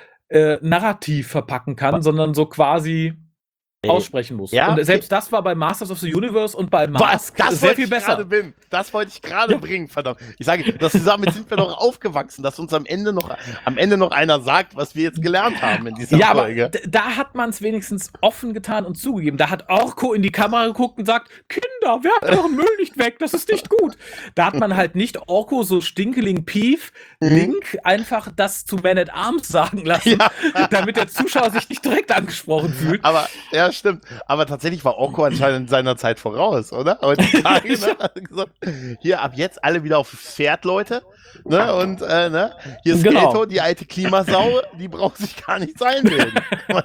narrativ verpacken kann, sondern so quasi aussprechen muss. Ja, und selbst das war bei Masters of the Universe und bei Mars sehr viel besser. Das wollte ich gerade bringen, verdammt. Ich sage, damit sind wir doch aufgewachsen, dass uns am Ende noch einer sagt, was wir jetzt gelernt haben in dieser Folge. Aber da hat man es wenigstens offen getan und zugegeben. Da hat Orko in die Kamera geguckt und sagt, Kinder, werft euren Müll nicht weg, das ist nicht gut. Da hat man halt nicht Orko so stinkeling Pief Link einfach das zu Man at Arms sagen lassen, damit der Zuschauer sich nicht direkt angesprochen fühlt. Aber stimmt. Aber tatsächlich war Orko anscheinend seiner Zeit voraus, oder? Heutzutage, ne? Hier, ab jetzt alle wieder aufs Pferd, Leute. Ne? Und hier ist Skelto, die alte Klimasau, die braucht sich gar nichts einbilden.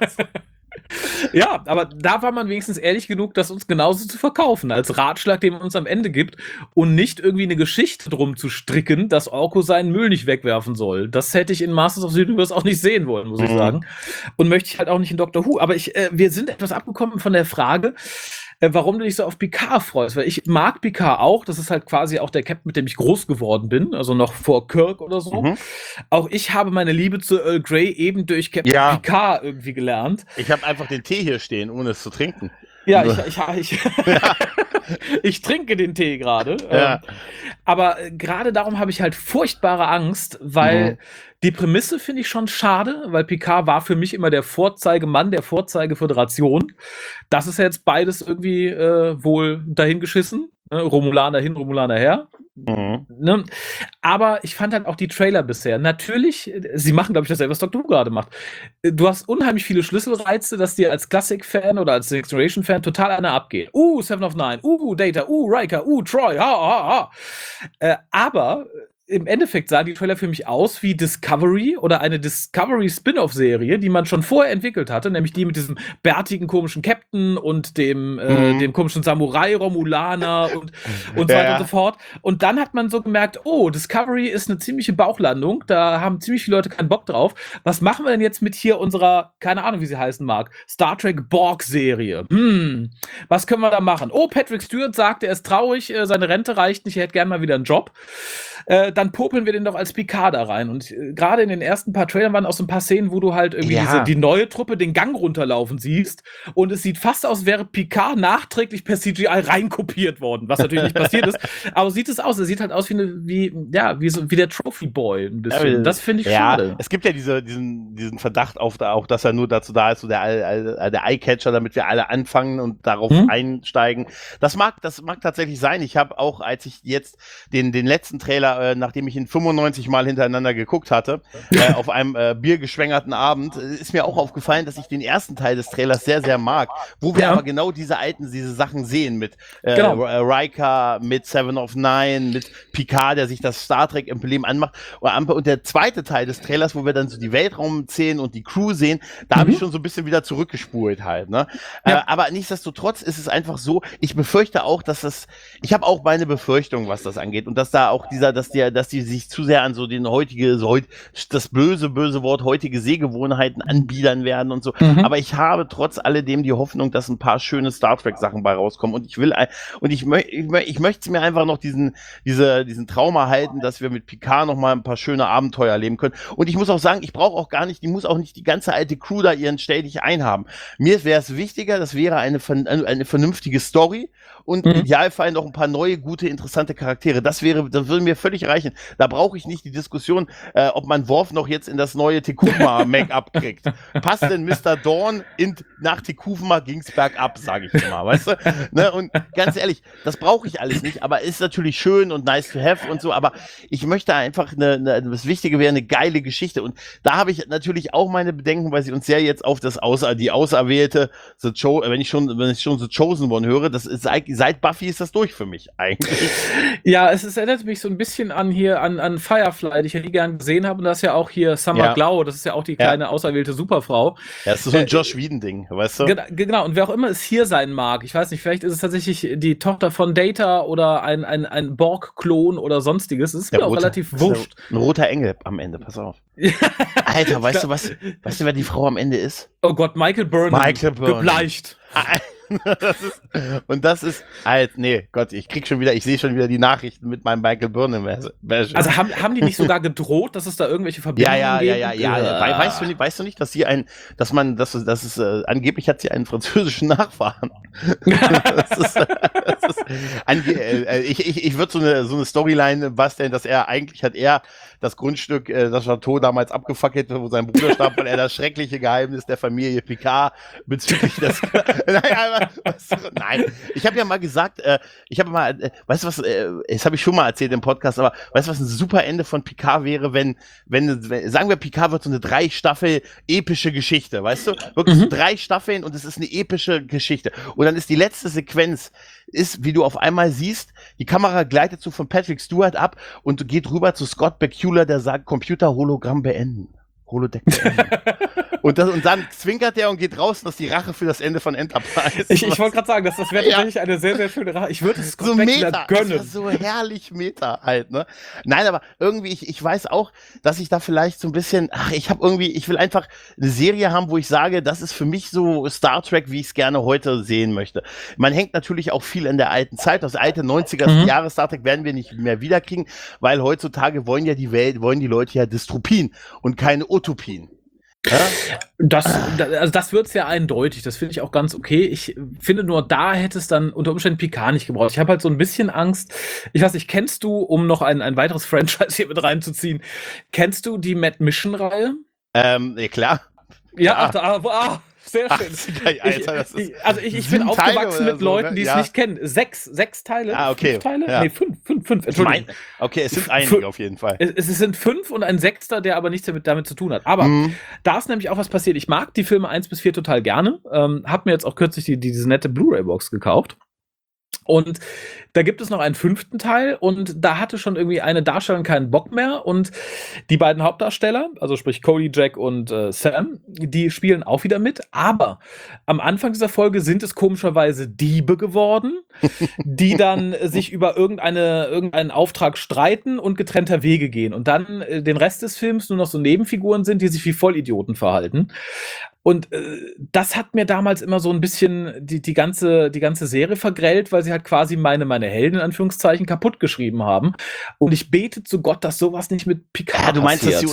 Ja, aber da war man wenigstens ehrlich genug, das uns genauso zu verkaufen, als Ratschlag, den man uns am Ende gibt und nicht irgendwie eine Geschichte drum zu stricken, dass Orko seinen Müll nicht wegwerfen soll. Das hätte ich in Masters of the Universe auch nicht sehen wollen, muss ich sagen. Und möchte ich halt auch nicht in Doctor Who. Aber wir sind etwas abgekommen von der Frage, warum du dich so auf Picard freust. Weil ich mag Picard auch. Das ist halt quasi auch der Captain, mit dem ich groß geworden bin. Also noch vor Kirk oder so. Auch ich habe meine Liebe zu Earl Grey eben durch Captain Picard irgendwie gelernt. Ich habe einfach den Tee hier stehen, ohne es zu trinken. Ja, ich trinke den Tee gerade. Ja. Aber gerade darum habe ich halt furchtbare Angst, weil die Prämisse finde ich schon schade, weil Picard war für mich immer der Vorzeigemann der Vorzeigeföderation. Das ist ja jetzt beides irgendwie wohl dahingeschissen. Ne? Romulaner hin, Romulaner her. Ne? Aber ich fand halt auch die Trailer bisher. Natürlich, sie machen, glaube ich, dasselbe, was Dr. Who gerade macht. Du hast unheimlich viele Schlüsselreize, dass dir als Classic-Fan oder als Next Generation-Fan total einer abgeht. Seven of Nine, Data, Riker, Troy, ha. Aber im Endeffekt sahen die Trailer für mich aus wie Discovery oder eine Discovery-Spin-off-Serie, die man schon vorher entwickelt hatte, nämlich die mit diesem bärtigen, komischen Captain und dem komischen Samurai-Romulaner und so weiter und so fort. Und dann hat man so gemerkt, oh, Discovery ist eine ziemliche Bauchlandung, da haben ziemlich viele Leute keinen Bock drauf. Was machen wir denn jetzt mit hier unserer, keine Ahnung, wie sie heißen mag, Star Trek Borg-Serie? Was können wir da machen? Oh, Patrick Stewart sagt, er ist traurig, seine Rente reicht nicht, er hätte gerne mal wieder einen Job. Dann popeln wir den doch als Picard da rein. Und gerade in den ersten paar Trailern waren auch so ein paar Szenen, wo du halt irgendwie die neue Truppe den Gang runterlaufen siehst. Und es sieht fast aus, als wäre Picard nachträglich per CGI reinkopiert worden, was natürlich nicht passiert ist. Aber sieht es aus. Es sieht halt aus wie der Trophy Boy ein bisschen. Ja, das finde ich schade. Es gibt ja diesen Verdacht auch, dass er nur dazu da ist, so der Eyecatcher, damit wir alle anfangen und darauf einsteigen. Das mag tatsächlich sein. Ich habe auch, als ich jetzt den letzten Trailer, nachdem ich ihn 95 Mal hintereinander geguckt hatte, auf einem biergeschwängerten Abend, ist mir auch aufgefallen, dass ich den ersten Teil des Trailers sehr, sehr mag, wo wir aber genau diese Sachen sehen mit Riker, mit Seven of Nine, mit Picard, der sich das Star Trek-Emblem anmacht. Und der zweite Teil des Trailers, wo wir dann so die Weltraumszenen und die Crew sehen, da habe ich schon so ein bisschen wieder zurückgespult halt. Ne? Aber nichtsdestotrotz ist es einfach so, ich befürchte auch, ich habe auch meine Befürchtung, was das angeht, und dass da auch dass die sich zu sehr an so das böse Wort heutige Sehgewohnheiten anbiedern werden und so. Aber ich habe trotz alledem die Hoffnung, dass ein paar schöne Star Trek Sachen bei rauskommen, und ich möchte mir einfach noch diesen Traum erhalten, dass wir mit Picard noch mal ein paar schöne Abenteuer erleben können. Und ich muss auch sagen, die muss auch nicht die ganze alte Crew da ihren ständig einhaben. Mir wäre es wichtiger, das wäre eine vernünftige Story und im Idealfall noch ein paar neue, gute, interessante Charaktere. Das würde mir völlig reichen. Da brauche ich nicht die Diskussion, ob man Worf noch jetzt in das neue Tekuma-Make-up kriegt. Passt denn Mr. Dawn nach Tekuma ging's bergab, sage ich mal, weißt du? Ne? Und ganz ehrlich, das brauche ich alles nicht, aber ist natürlich schön und nice to have und so, aber ich möchte einfach das Wichtige wäre eine geile Geschichte, und da habe ich natürlich auch meine Bedenken, weil sie uns sehr jetzt auf die Auserwählte, wenn ich schon The Chosen One höre, das ist seit Buffy ist das durch für mich eigentlich. Ja, es erinnert mich so ein bisschen an Firefly, die ich ja nie gern gesehen habe, und das ist ja auch hier Summer Glau, das ist ja auch die kleine auserwählte Superfrau. Ja, das ist so ein Joss Whedon-Ding, weißt du? Genau, und wer auch immer es hier sein mag, ich weiß nicht, vielleicht ist es tatsächlich die Tochter von Data oder ein Borg-Klon oder sonstiges, es ist mir auch relativ wurscht. Ein roter Engel am Ende, pass auf. Alter, weißt du, wer die Frau am Ende ist? Oh Gott, Michael Burnham. Gebleicht. Nee, Gott, ich sehe schon wieder die Nachrichten mit meinem Michael Burnham. Also haben die nicht sogar gedroht, dass es da irgendwelche Verbindungen gibt? Ja. Weißt du nicht, dass angeblich hat sie einen französischen Nachfahren. Ich würde so eine Storyline basteln, dass hat er das Grundstück, das Chateau damals abgefackelt, wo sein Bruder starb, weil er das schreckliche Geheimnis der Familie Picard bezüglich des Nein, ich habe ja mal gesagt, weißt du was, das habe ich schon mal erzählt im Podcast, aber weißt du, was ein super Ende von Picard wäre, wenn sagen wir, Picard wird so eine 3-Staffel epische Geschichte, weißt du? Wirklich so 3 Staffeln und es ist eine epische Geschichte. Und dann ist die letzte Sequenz, wie du auf einmal siehst, die Kamera gleitet so von Patrick Stewart ab und geht rüber zu Scott Bakula, der sagt, Computer-Hologramm beenden. Holodeck beenden. Und dann zwinkert er und geht raus, und das ist die Rache für das Ende von Enterprise. Ich wollte gerade sagen, das wäre tatsächlich eine sehr, sehr schöne Rache. Ich würde es so Meta gönnen. Das ist so herrlich Meta halt, ne? Nein, aber irgendwie, ich weiß auch, dass ich da vielleicht so ein bisschen, ich will einfach eine Serie haben, wo ich sage, das ist für mich so Star Trek, wie ich es gerne heute sehen möchte. Man hängt natürlich auch viel in der alten Zeit. Das alte 90er Jahre Star Trek werden wir nicht mehr wiederkriegen, weil heutzutage wollen die Leute ja Dystopien und keine Utopien. Ja? Das wird es ja eindeutig, das finde ich auch ganz okay. Ich finde nur, da hätte es dann unter Umständen Picard nicht gebraucht. Ich habe halt so ein bisschen Angst, ich weiß nicht, kennst du, um noch ein weiteres Franchise hier mit reinzuziehen, kennst du die Mad Mission-Reihe? Klar. Ja, sehr schön. Ich bin aufgewachsen mit Leuten, die es nicht kennen. 6 Teile? Okay. 5 Teile? Ja. Nee, 5, Entschuldigung. Okay, es sind einige auf jeden Fall. Es sind 5 und ein 6., der aber nichts damit zu tun hat. Aber da ist nämlich auch was passiert. Ich mag die Filme 1 bis 4 total gerne. Hab mir jetzt auch kürzlich diese nette Blu-ray-Box gekauft. Und da gibt es noch einen 5. Teil und da hatte schon irgendwie eine Darstellerin keinen Bock mehr und die beiden Hauptdarsteller, also sprich Cody, Jack und Sam, die spielen auch wieder mit, aber am Anfang dieser Folge sind es komischerweise Diebe geworden, die dann sich über irgendeinen Auftrag streiten und getrennter Wege gehen und dann den Rest des Films nur noch so Nebenfiguren sind, die sich wie Vollidioten verhalten. Und das hat mir damals immer so ein bisschen die ganze Serie vergrellt, weil sie halt quasi meine Helden in Anführungszeichen kaputt geschrieben haben. Und ich bete zu Gott, dass sowas nicht mit Picard Ja, du meinst, passiert.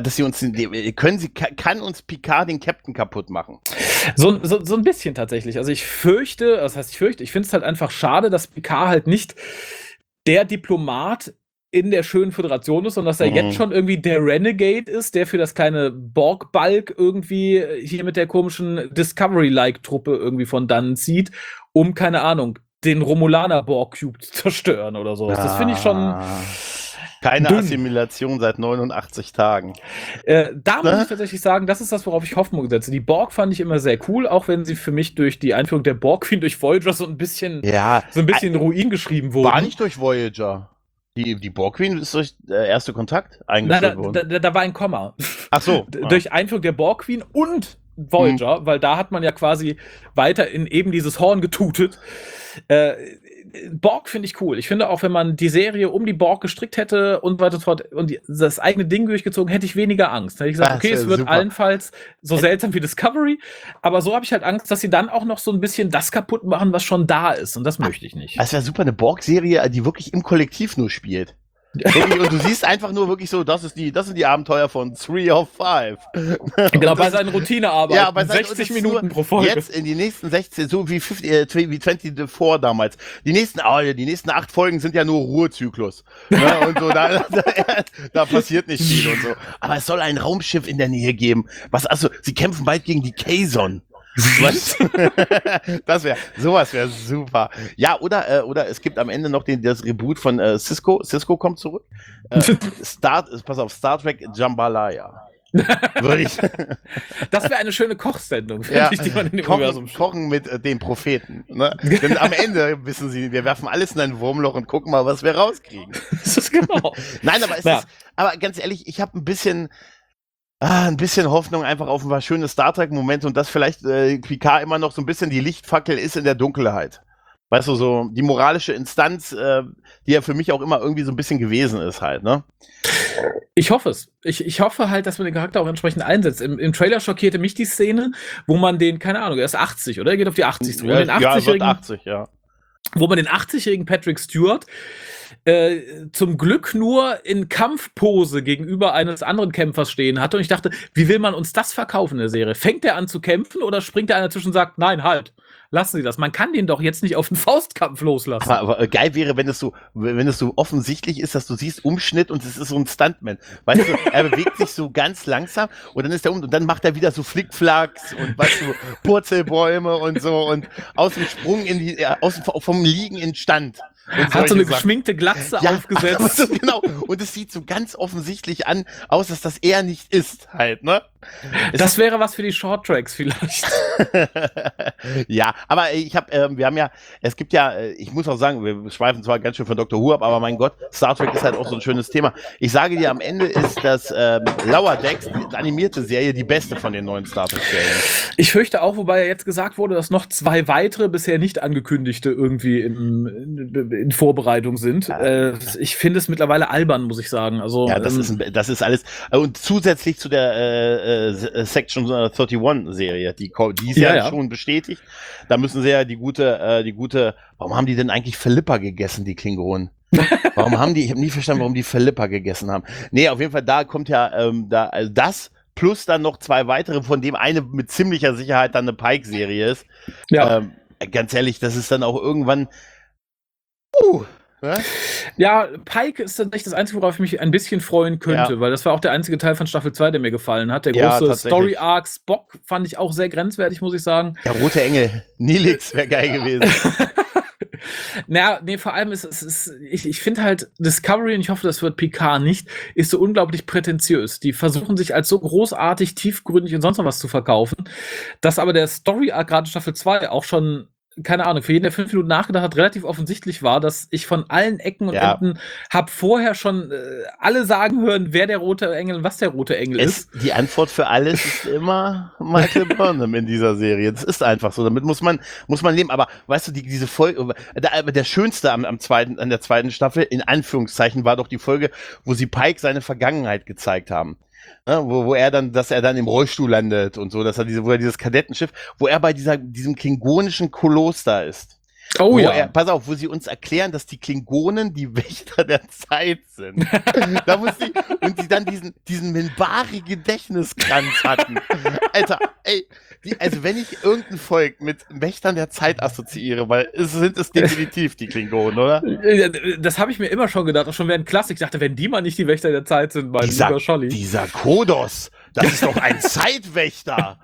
kann uns Picard den Captain kaputt machen? So ein bisschen tatsächlich. Also ich fürchte, ich finde es halt einfach schade, dass Picard halt nicht der Diplomat in der schönen Föderation ist, sondern dass er jetzt schon irgendwie der Renegade ist, der für das kleine Borg-Balk irgendwie hier mit der komischen Discovery-like-Truppe irgendwie von dannen zieht, um, keine Ahnung, den Romulaner-Borg-Cube zu zerstören oder so. Das finde ich schon keine dünn. Assimilation seit 89 Tagen. Da muss ich tatsächlich sagen, das ist das, worauf ich Hoffnung setze. Die Borg fand ich immer sehr cool, auch wenn sie für mich durch die Einführung der Borg-Queen durch Voyager so ein bisschen in Ruin geschrieben wurden. War nicht durch Voyager. Die Borg Queen ist durch erste Kontakt eingeführt worden. Da war ein Komma. Ach so. Durch Einführung der Borg Queen und Voyager, weil da hat man ja quasi weiter in eben dieses Horn getutet. Borg finde ich cool. Ich finde auch, wenn man die Serie um die Borg gestrickt hätte und weiter fort und das eigene Ding durchgezogen, hätte ich weniger Angst. Hätte ich gesagt, okay, es wird super. Allenfalls so seltsam wie Discovery, aber so habe ich halt Angst, dass sie dann auch noch so ein bisschen das kaputt machen, was schon da ist und das möchte ich nicht. Das wäre super, eine Borg-Serie, die wirklich im Kollektiv nur spielt. Und du siehst einfach nur wirklich so, das sind die Abenteuer von 3 of 5. Genau, bei seinen Routinearbeiten. Ja, bei 60 Minuten pro Folge. Jetzt in die nächsten 16, so wie 24 damals. Die nächsten 8 Folgen sind ja nur Ruhezyklus. Ne? Und so, da passiert nicht viel und so. Aber es soll ein Raumschiff in der Nähe geben. Sie kämpfen bald gegen die Kazon. Sowas wäre super. Ja, oder es gibt am Ende noch das Reboot von Cisco. Cisco kommt zurück. Pass auf, Star Trek Jambalaya. Das wäre eine schöne Kochsendung, die man in dem Universum kochen mit den Propheten. Ne? Denn am Ende wissen sie, wir werfen alles in ein Wurmloch und gucken mal, was wir rauskriegen. Das ist genau. Nein, aber ganz ehrlich, ich habe ein bisschen Hoffnung einfach auf ein paar schöne Star Trek-Moment und dass vielleicht Picard immer noch so ein bisschen die Lichtfackel ist in der Dunkelheit. Weißt du, so die moralische Instanz, die ja für mich auch immer irgendwie so ein bisschen gewesen ist halt, ne? Ich hoffe es. Ich hoffe halt, dass man den Charakter auch entsprechend einsetzt. Im Trailer schockierte mich die Szene, wo man den, keine Ahnung, er ist 80, oder? Er geht auf die 80 zu. Ja, wird 80, ja. Wo man den 80-jährigen Patrick Stewart zum Glück nur in Kampfpose gegenüber eines anderen Kämpfers stehen hatte. Und ich dachte, wie will man uns das verkaufen in der Serie? Fängt er an zu kämpfen oder springt er einer dazwischen und sagt, nein, halt, lassen Sie das. Man kann den doch jetzt nicht auf den Faustkampf loslassen. Aber geil wäre, wenn es so offensichtlich ist, dass du siehst, Umschnitt und es ist so ein Stuntman. Weißt du, er bewegt sich so ganz langsam und dann ist er und dann macht er wieder so Flickflacks und weißt du, Purzelbäume und so und aus dem Sprung vom Liegen in Stand. Hat so eine geschminkte Glatze aufgesetzt. So, genau. Und es sieht so ganz offensichtlich aus, dass das er nicht ist, halt, ne? Das wäre was für die Shorttracks vielleicht. Ja, aber ich muss auch sagen, wir schweifen zwar ganz schön von Dr. Who ab, aber mein Gott, Star Trek ist halt auch so ein schönes Thema. Ich sage dir, am Ende ist das Lower Decks, die animierte Serie, die beste von den neuen Star Trek-Serien. Ich fürchte auch, wobei ja jetzt gesagt wurde, dass noch 2 weitere bisher nicht angekündigte irgendwie in Vorbereitung sind. Ich finde es mittlerweile albern, muss ich sagen. Also, ja, das ist alles. Und zusätzlich zu der Section 31-Serie, die ist ja schon bestätigt. Da müssen sie ja die gute, warum haben die denn eigentlich Philippa gegessen, die Klingonen? Ich habe nie verstanden, warum die Philippa gegessen haben. Nee, auf jeden Fall, da kommt ja das plus dann noch 2 weitere, von dem eine mit ziemlicher Sicherheit dann eine Pike-Serie ist. Ja. Ganz ehrlich, das ist dann auch irgendwann ne? Ja, Pike ist tatsächlich das Einzige, worauf ich mich ein bisschen freuen könnte, weil das war auch der einzige Teil von Staffel 2, der mir gefallen hat. Der große Story-Arc Spock fand ich auch sehr grenzwertig, muss ich sagen. Der rote Engel, Nilix wäre geil gewesen. Vor allem ich finde halt Discovery, und ich hoffe, das wird Picard nicht, ist so unglaublich prätentiös. Die versuchen sich als so großartig, tiefgründig und sonst noch was zu verkaufen, dass aber der Story-Arc, gerade Staffel 2, auch schon keine Ahnung, für jeden, der 5 Minuten nachgedacht hat, relativ offensichtlich war, dass ich von allen Ecken und Ja. Enden habe vorher schon alle sagen hören, wer der rote Engel und was der rote Engel ist. Die Antwort für alles ist immer Michael Burnham in dieser Serie. Das ist einfach so. Damit muss man leben. Aber weißt du, diese Folge, der schönste an der zweiten Staffel, in Anführungszeichen, war doch die Folge, wo sie Pike seine Vergangenheit gezeigt haben. Ja, dass er dann im Rollstuhl landet und so, wo er dieses Kadettenschiff, wo er bei diesem klingonischen Koloss da ist. Oh ja. Pass auf, wo sie uns erklären, dass die Klingonen die Wächter der Zeit sind. Und sie dann diesen Minbari-Gedächtniskranz hatten. Alter, ey, also wenn ich irgendein Volk mit Wächtern der Zeit assoziiere, weil sind es definitiv die Klingonen, oder? Das habe ich mir immer schon gedacht, auch schon während Klassik. Ich dachte, wenn die mal nicht die Wächter der Zeit sind, mein lieber Scholli. Dieser Kodos, das ist doch ein Zeitwächter.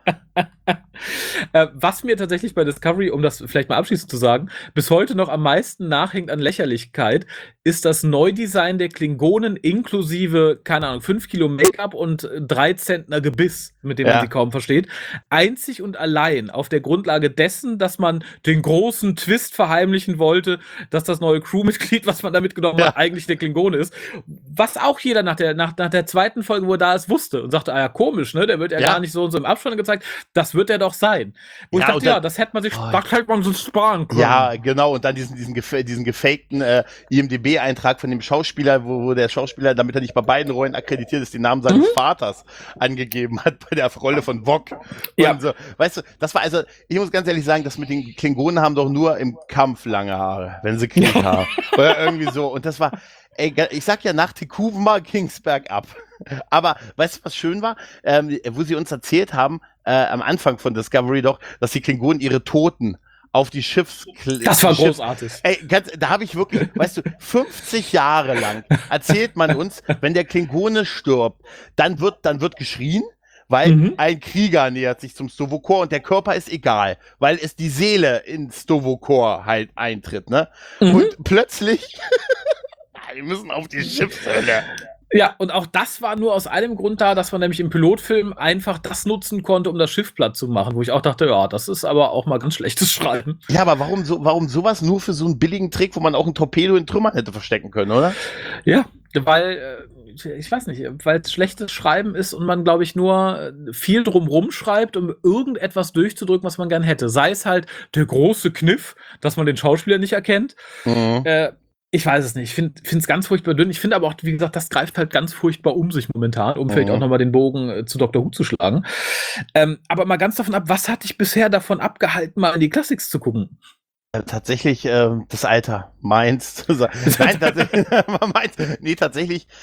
Was mir tatsächlich bei Discovery, um das vielleicht mal abschließend zu sagen, bis heute noch am meisten nachhängt an Lächerlichkeit, ist das Neudesign der Klingonen inklusive, keine Ahnung, 5 Kilo Make-up und 3 Zentner Gebiss, mit dem man sie kaum versteht. Einzig und allein auf der Grundlage dessen, dass man den großen Twist verheimlichen wollte, dass das neue Crewmitglied, was man da mitgenommen hat, eigentlich der Klingone ist. Was auch jeder nach der zweiten Folge, wo er da ist, wusste und sagte, ja, komisch, ne? Der wird ja gar nicht so und so im Abstand gezeigt. Das wird er doch sein. Wo ich dachte, das hätte man sich so sparen können. Ja, genau. Und dann diesen gefakten IMDb-Eintrag von dem Schauspieler, wo der Schauspieler, damit er nicht bei beiden Rollen akkreditiert ist, den Namen seines Vaters angegeben hat bei der Rolle von Vok. Und so. Weißt du, das war also, ich muss ganz ehrlich sagen, das mit den Klingonen haben doch nur im Kampf lange Haare, wenn sie Krieg haben. Oder irgendwie so. Und das war, ich sag ja, nach Tekuvma ging's bergab. Aber weißt du, was schön war? Wo sie uns erzählt haben, am Anfang von Discovery doch, dass die Klingonen ihre Toten auf die Das war großartig. Da habe ich wirklich, weißt du, 50 Jahre lang erzählt man uns, wenn der Klingone stirbt, dann wird geschrien, weil ein Krieger nähert sich zum Stovokor und der Körper ist egal, weil es die Seele in Stovokor halt eintritt, ne? Und plötzlich, wir müssen auf die Schiffshölle. Ja, und auch das war nur aus einem Grund da, dass man nämlich im Pilotfilm einfach das nutzen konnte, um das Schiff platt zu machen, wo ich auch dachte, ja, das ist aber auch mal ganz schlechtes Schreiben. Ja, aber warum sowas nur für so einen billigen Trick, wo man auch ein Torpedo in Trümmern hätte verstecken können, oder? Ja, weil, ich weiß nicht, weil es schlechtes Schreiben ist und man, glaube ich, nur viel drumrum schreibt, um irgendetwas durchzudrücken, was man gern hätte. Sei es halt der große Kniff, dass man den Schauspieler nicht erkennt. Ich weiß es nicht. Ich finde es ganz furchtbar dünn. Ich finde aber auch, wie gesagt, das greift halt ganz furchtbar um sich momentan, um vielleicht auch nochmal den Bogen zu Dr. Who zu schlagen. Aber mal ganz davon ab, was hat dich bisher davon abgehalten, mal in die Classics zu gucken? Tatsächlich das Alter, meins. Nein, tatsächlich.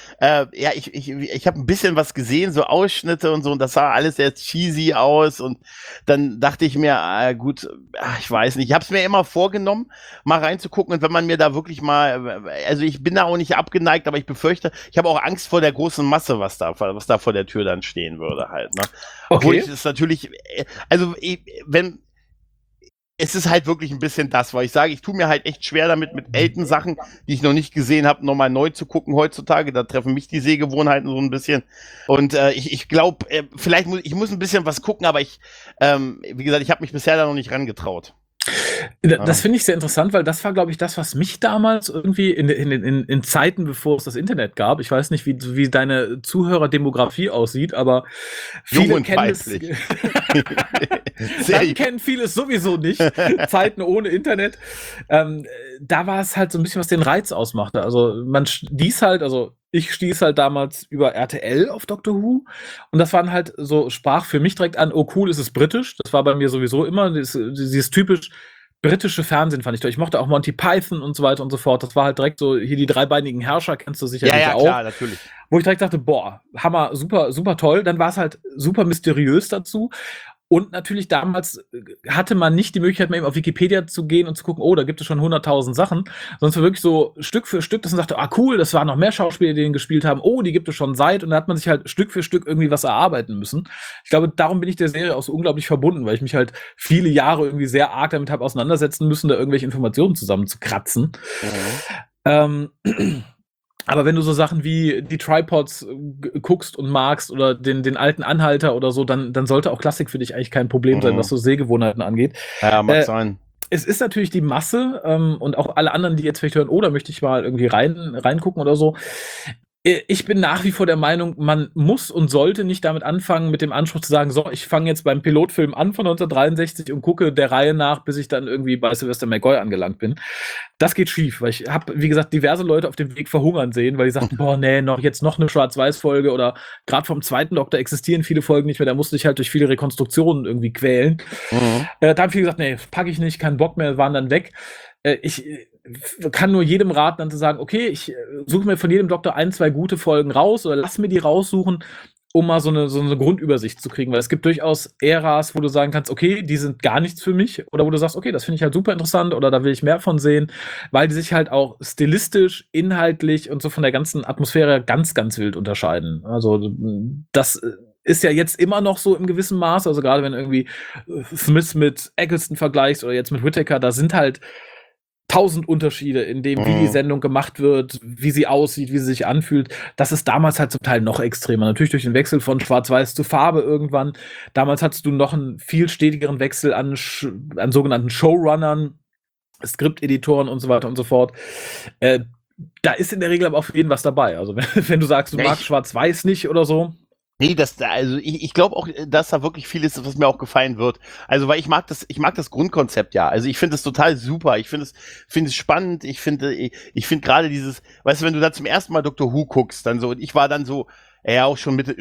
Ich habe ein bisschen was gesehen, so Ausschnitte und so, und das sah alles sehr cheesy aus. Und dann dachte ich mir, ich weiß nicht. Ich habe es mir immer vorgenommen, mal reinzugucken. Und wenn man mir da wirklich mal, also ich bin da auch nicht abgeneigt, aber ich befürchte, ich habe auch Angst vor der großen Masse, was da vor der Tür dann stehen würde halt. Ne? Obwohl ich es natürlich, es ist halt wirklich ein bisschen das, weil ich sage, ich tue mir halt echt schwer damit, mit älteren Sachen, die ich noch nicht gesehen habe, nochmal neu zu gucken heutzutage. Da treffen mich die Sehgewohnheiten so ein bisschen. Und ich glaube, vielleicht muss ein bisschen was gucken, aber wie gesagt, ich habe mich bisher da noch nicht rangetraut. Das finde ich sehr interessant, weil das war, glaube ich, das, was mich damals irgendwie in Zeiten, bevor es das Internet gab, ich weiß nicht, wie deine Zuhörerdemografie aussieht, aber viele kennen es. Dann kennen viele es sowieso nicht. Zeiten ohne Internet. Da war es halt so ein bisschen, was den Reiz ausmachte. Also ich stieß halt damals über RTL auf Doctor Who und das waren halt sprach für mich direkt an, oh cool, ist es britisch. Das war bei mir sowieso immer dieses typisch britische Fernsehen, fand ich toll. Ich mochte auch Monty Python und so weiter und so fort. Das war halt direkt so, hier die dreibeinigen Herrscher, kennst du sicherlich auch. Ja, klar, natürlich. Wo ich direkt dachte, boah, Hammer, super, super toll. Dann war es halt super mysteriös dazu. Und natürlich damals hatte man nicht die Möglichkeit, mal eben auf Wikipedia zu gehen und zu gucken, oh, da gibt es schon 100.000 Sachen. Sonst war wirklich so Stück für Stück, dass man sagte, cool, das waren noch mehr Schauspieler, die den gespielt haben. Oh, die gibt es schon seit. Und da hat man sich halt Stück für Stück irgendwie was erarbeiten müssen. Ich glaube, darum bin ich der Serie auch so unglaublich verbunden, weil ich mich halt viele Jahre irgendwie sehr arg damit habe auseinandersetzen müssen, da irgendwelche Informationen zusammenzukratzen. Aber wenn du so Sachen wie die Tripods guckst und magst oder den alten Anhalter oder so, dann sollte auch Klassik für dich eigentlich kein Problem sein, was so Sehgewohnheiten angeht. Ja, mag sein. es ist natürlich die Masse und auch alle anderen, die jetzt vielleicht hören, oder möchte ich mal irgendwie reingucken oder so. Ich bin nach wie vor der Meinung, man muss und sollte nicht damit anfangen, mit dem Anspruch zu sagen, so, ich fange jetzt beim Pilotfilm an von 1963 und gucke der Reihe nach, bis ich dann irgendwie bei Sylvester McCoy angelangt bin. Das geht schief, weil ich habe, wie gesagt, diverse Leute auf dem Weg verhungern sehen, weil die sagten, boah, nee, jetzt noch eine Schwarz-Weiß-Folge oder gerade vom zweiten Doktor existieren viele Folgen nicht mehr, da musste ich halt durch viele Rekonstruktionen irgendwie quälen. Da haben viele gesagt, nee, packe ich nicht, keinen Bock mehr, waren dann weg. Ich kann nur jedem raten, dann zu sagen, okay, ich suche mir von jedem Doktor 1, 2 gute Folgen raus oder lass mir die raussuchen, um mal so eine Grundübersicht zu kriegen, weil es gibt durchaus Äras, wo du sagen kannst, okay, die sind gar nichts für mich, oder wo du sagst, okay, das finde ich halt super interessant oder da will ich mehr von sehen, weil die sich halt auch stilistisch, inhaltlich und so von der ganzen Atmosphäre ganz, ganz wild unterscheiden. Also das ist ja jetzt immer noch so im gewissen Maß, also gerade wenn du irgendwie Smith mit Eccleston vergleichst oder jetzt mit Whittaker, da sind halt 1000 Unterschiede in dem, wie die Sendung gemacht wird, wie sie aussieht, wie sie sich anfühlt. Das ist damals halt zum Teil noch extremer. Natürlich durch den Wechsel von Schwarz-Weiß zu Farbe irgendwann. Damals hattest du noch einen viel stetigeren Wechsel an sogenannten Showrunnern, Skripteditoren und so weiter und so fort. Da ist in der Regel aber auf jeden was dabei. Also wenn du sagst, du magst Schwarz-Weiß nicht oder so. Nee, also ich glaube auch, dass da wirklich viel ist, was mir auch gefallen wird. Also, weil ich mag das Grundkonzept ja. Also ich finde es total super. Ich finde es spannend. Ich finde gerade dieses, weißt du, wenn du da zum ersten Mal Doctor Who guckst, dann so, und ich war dann so, auch schon Mitte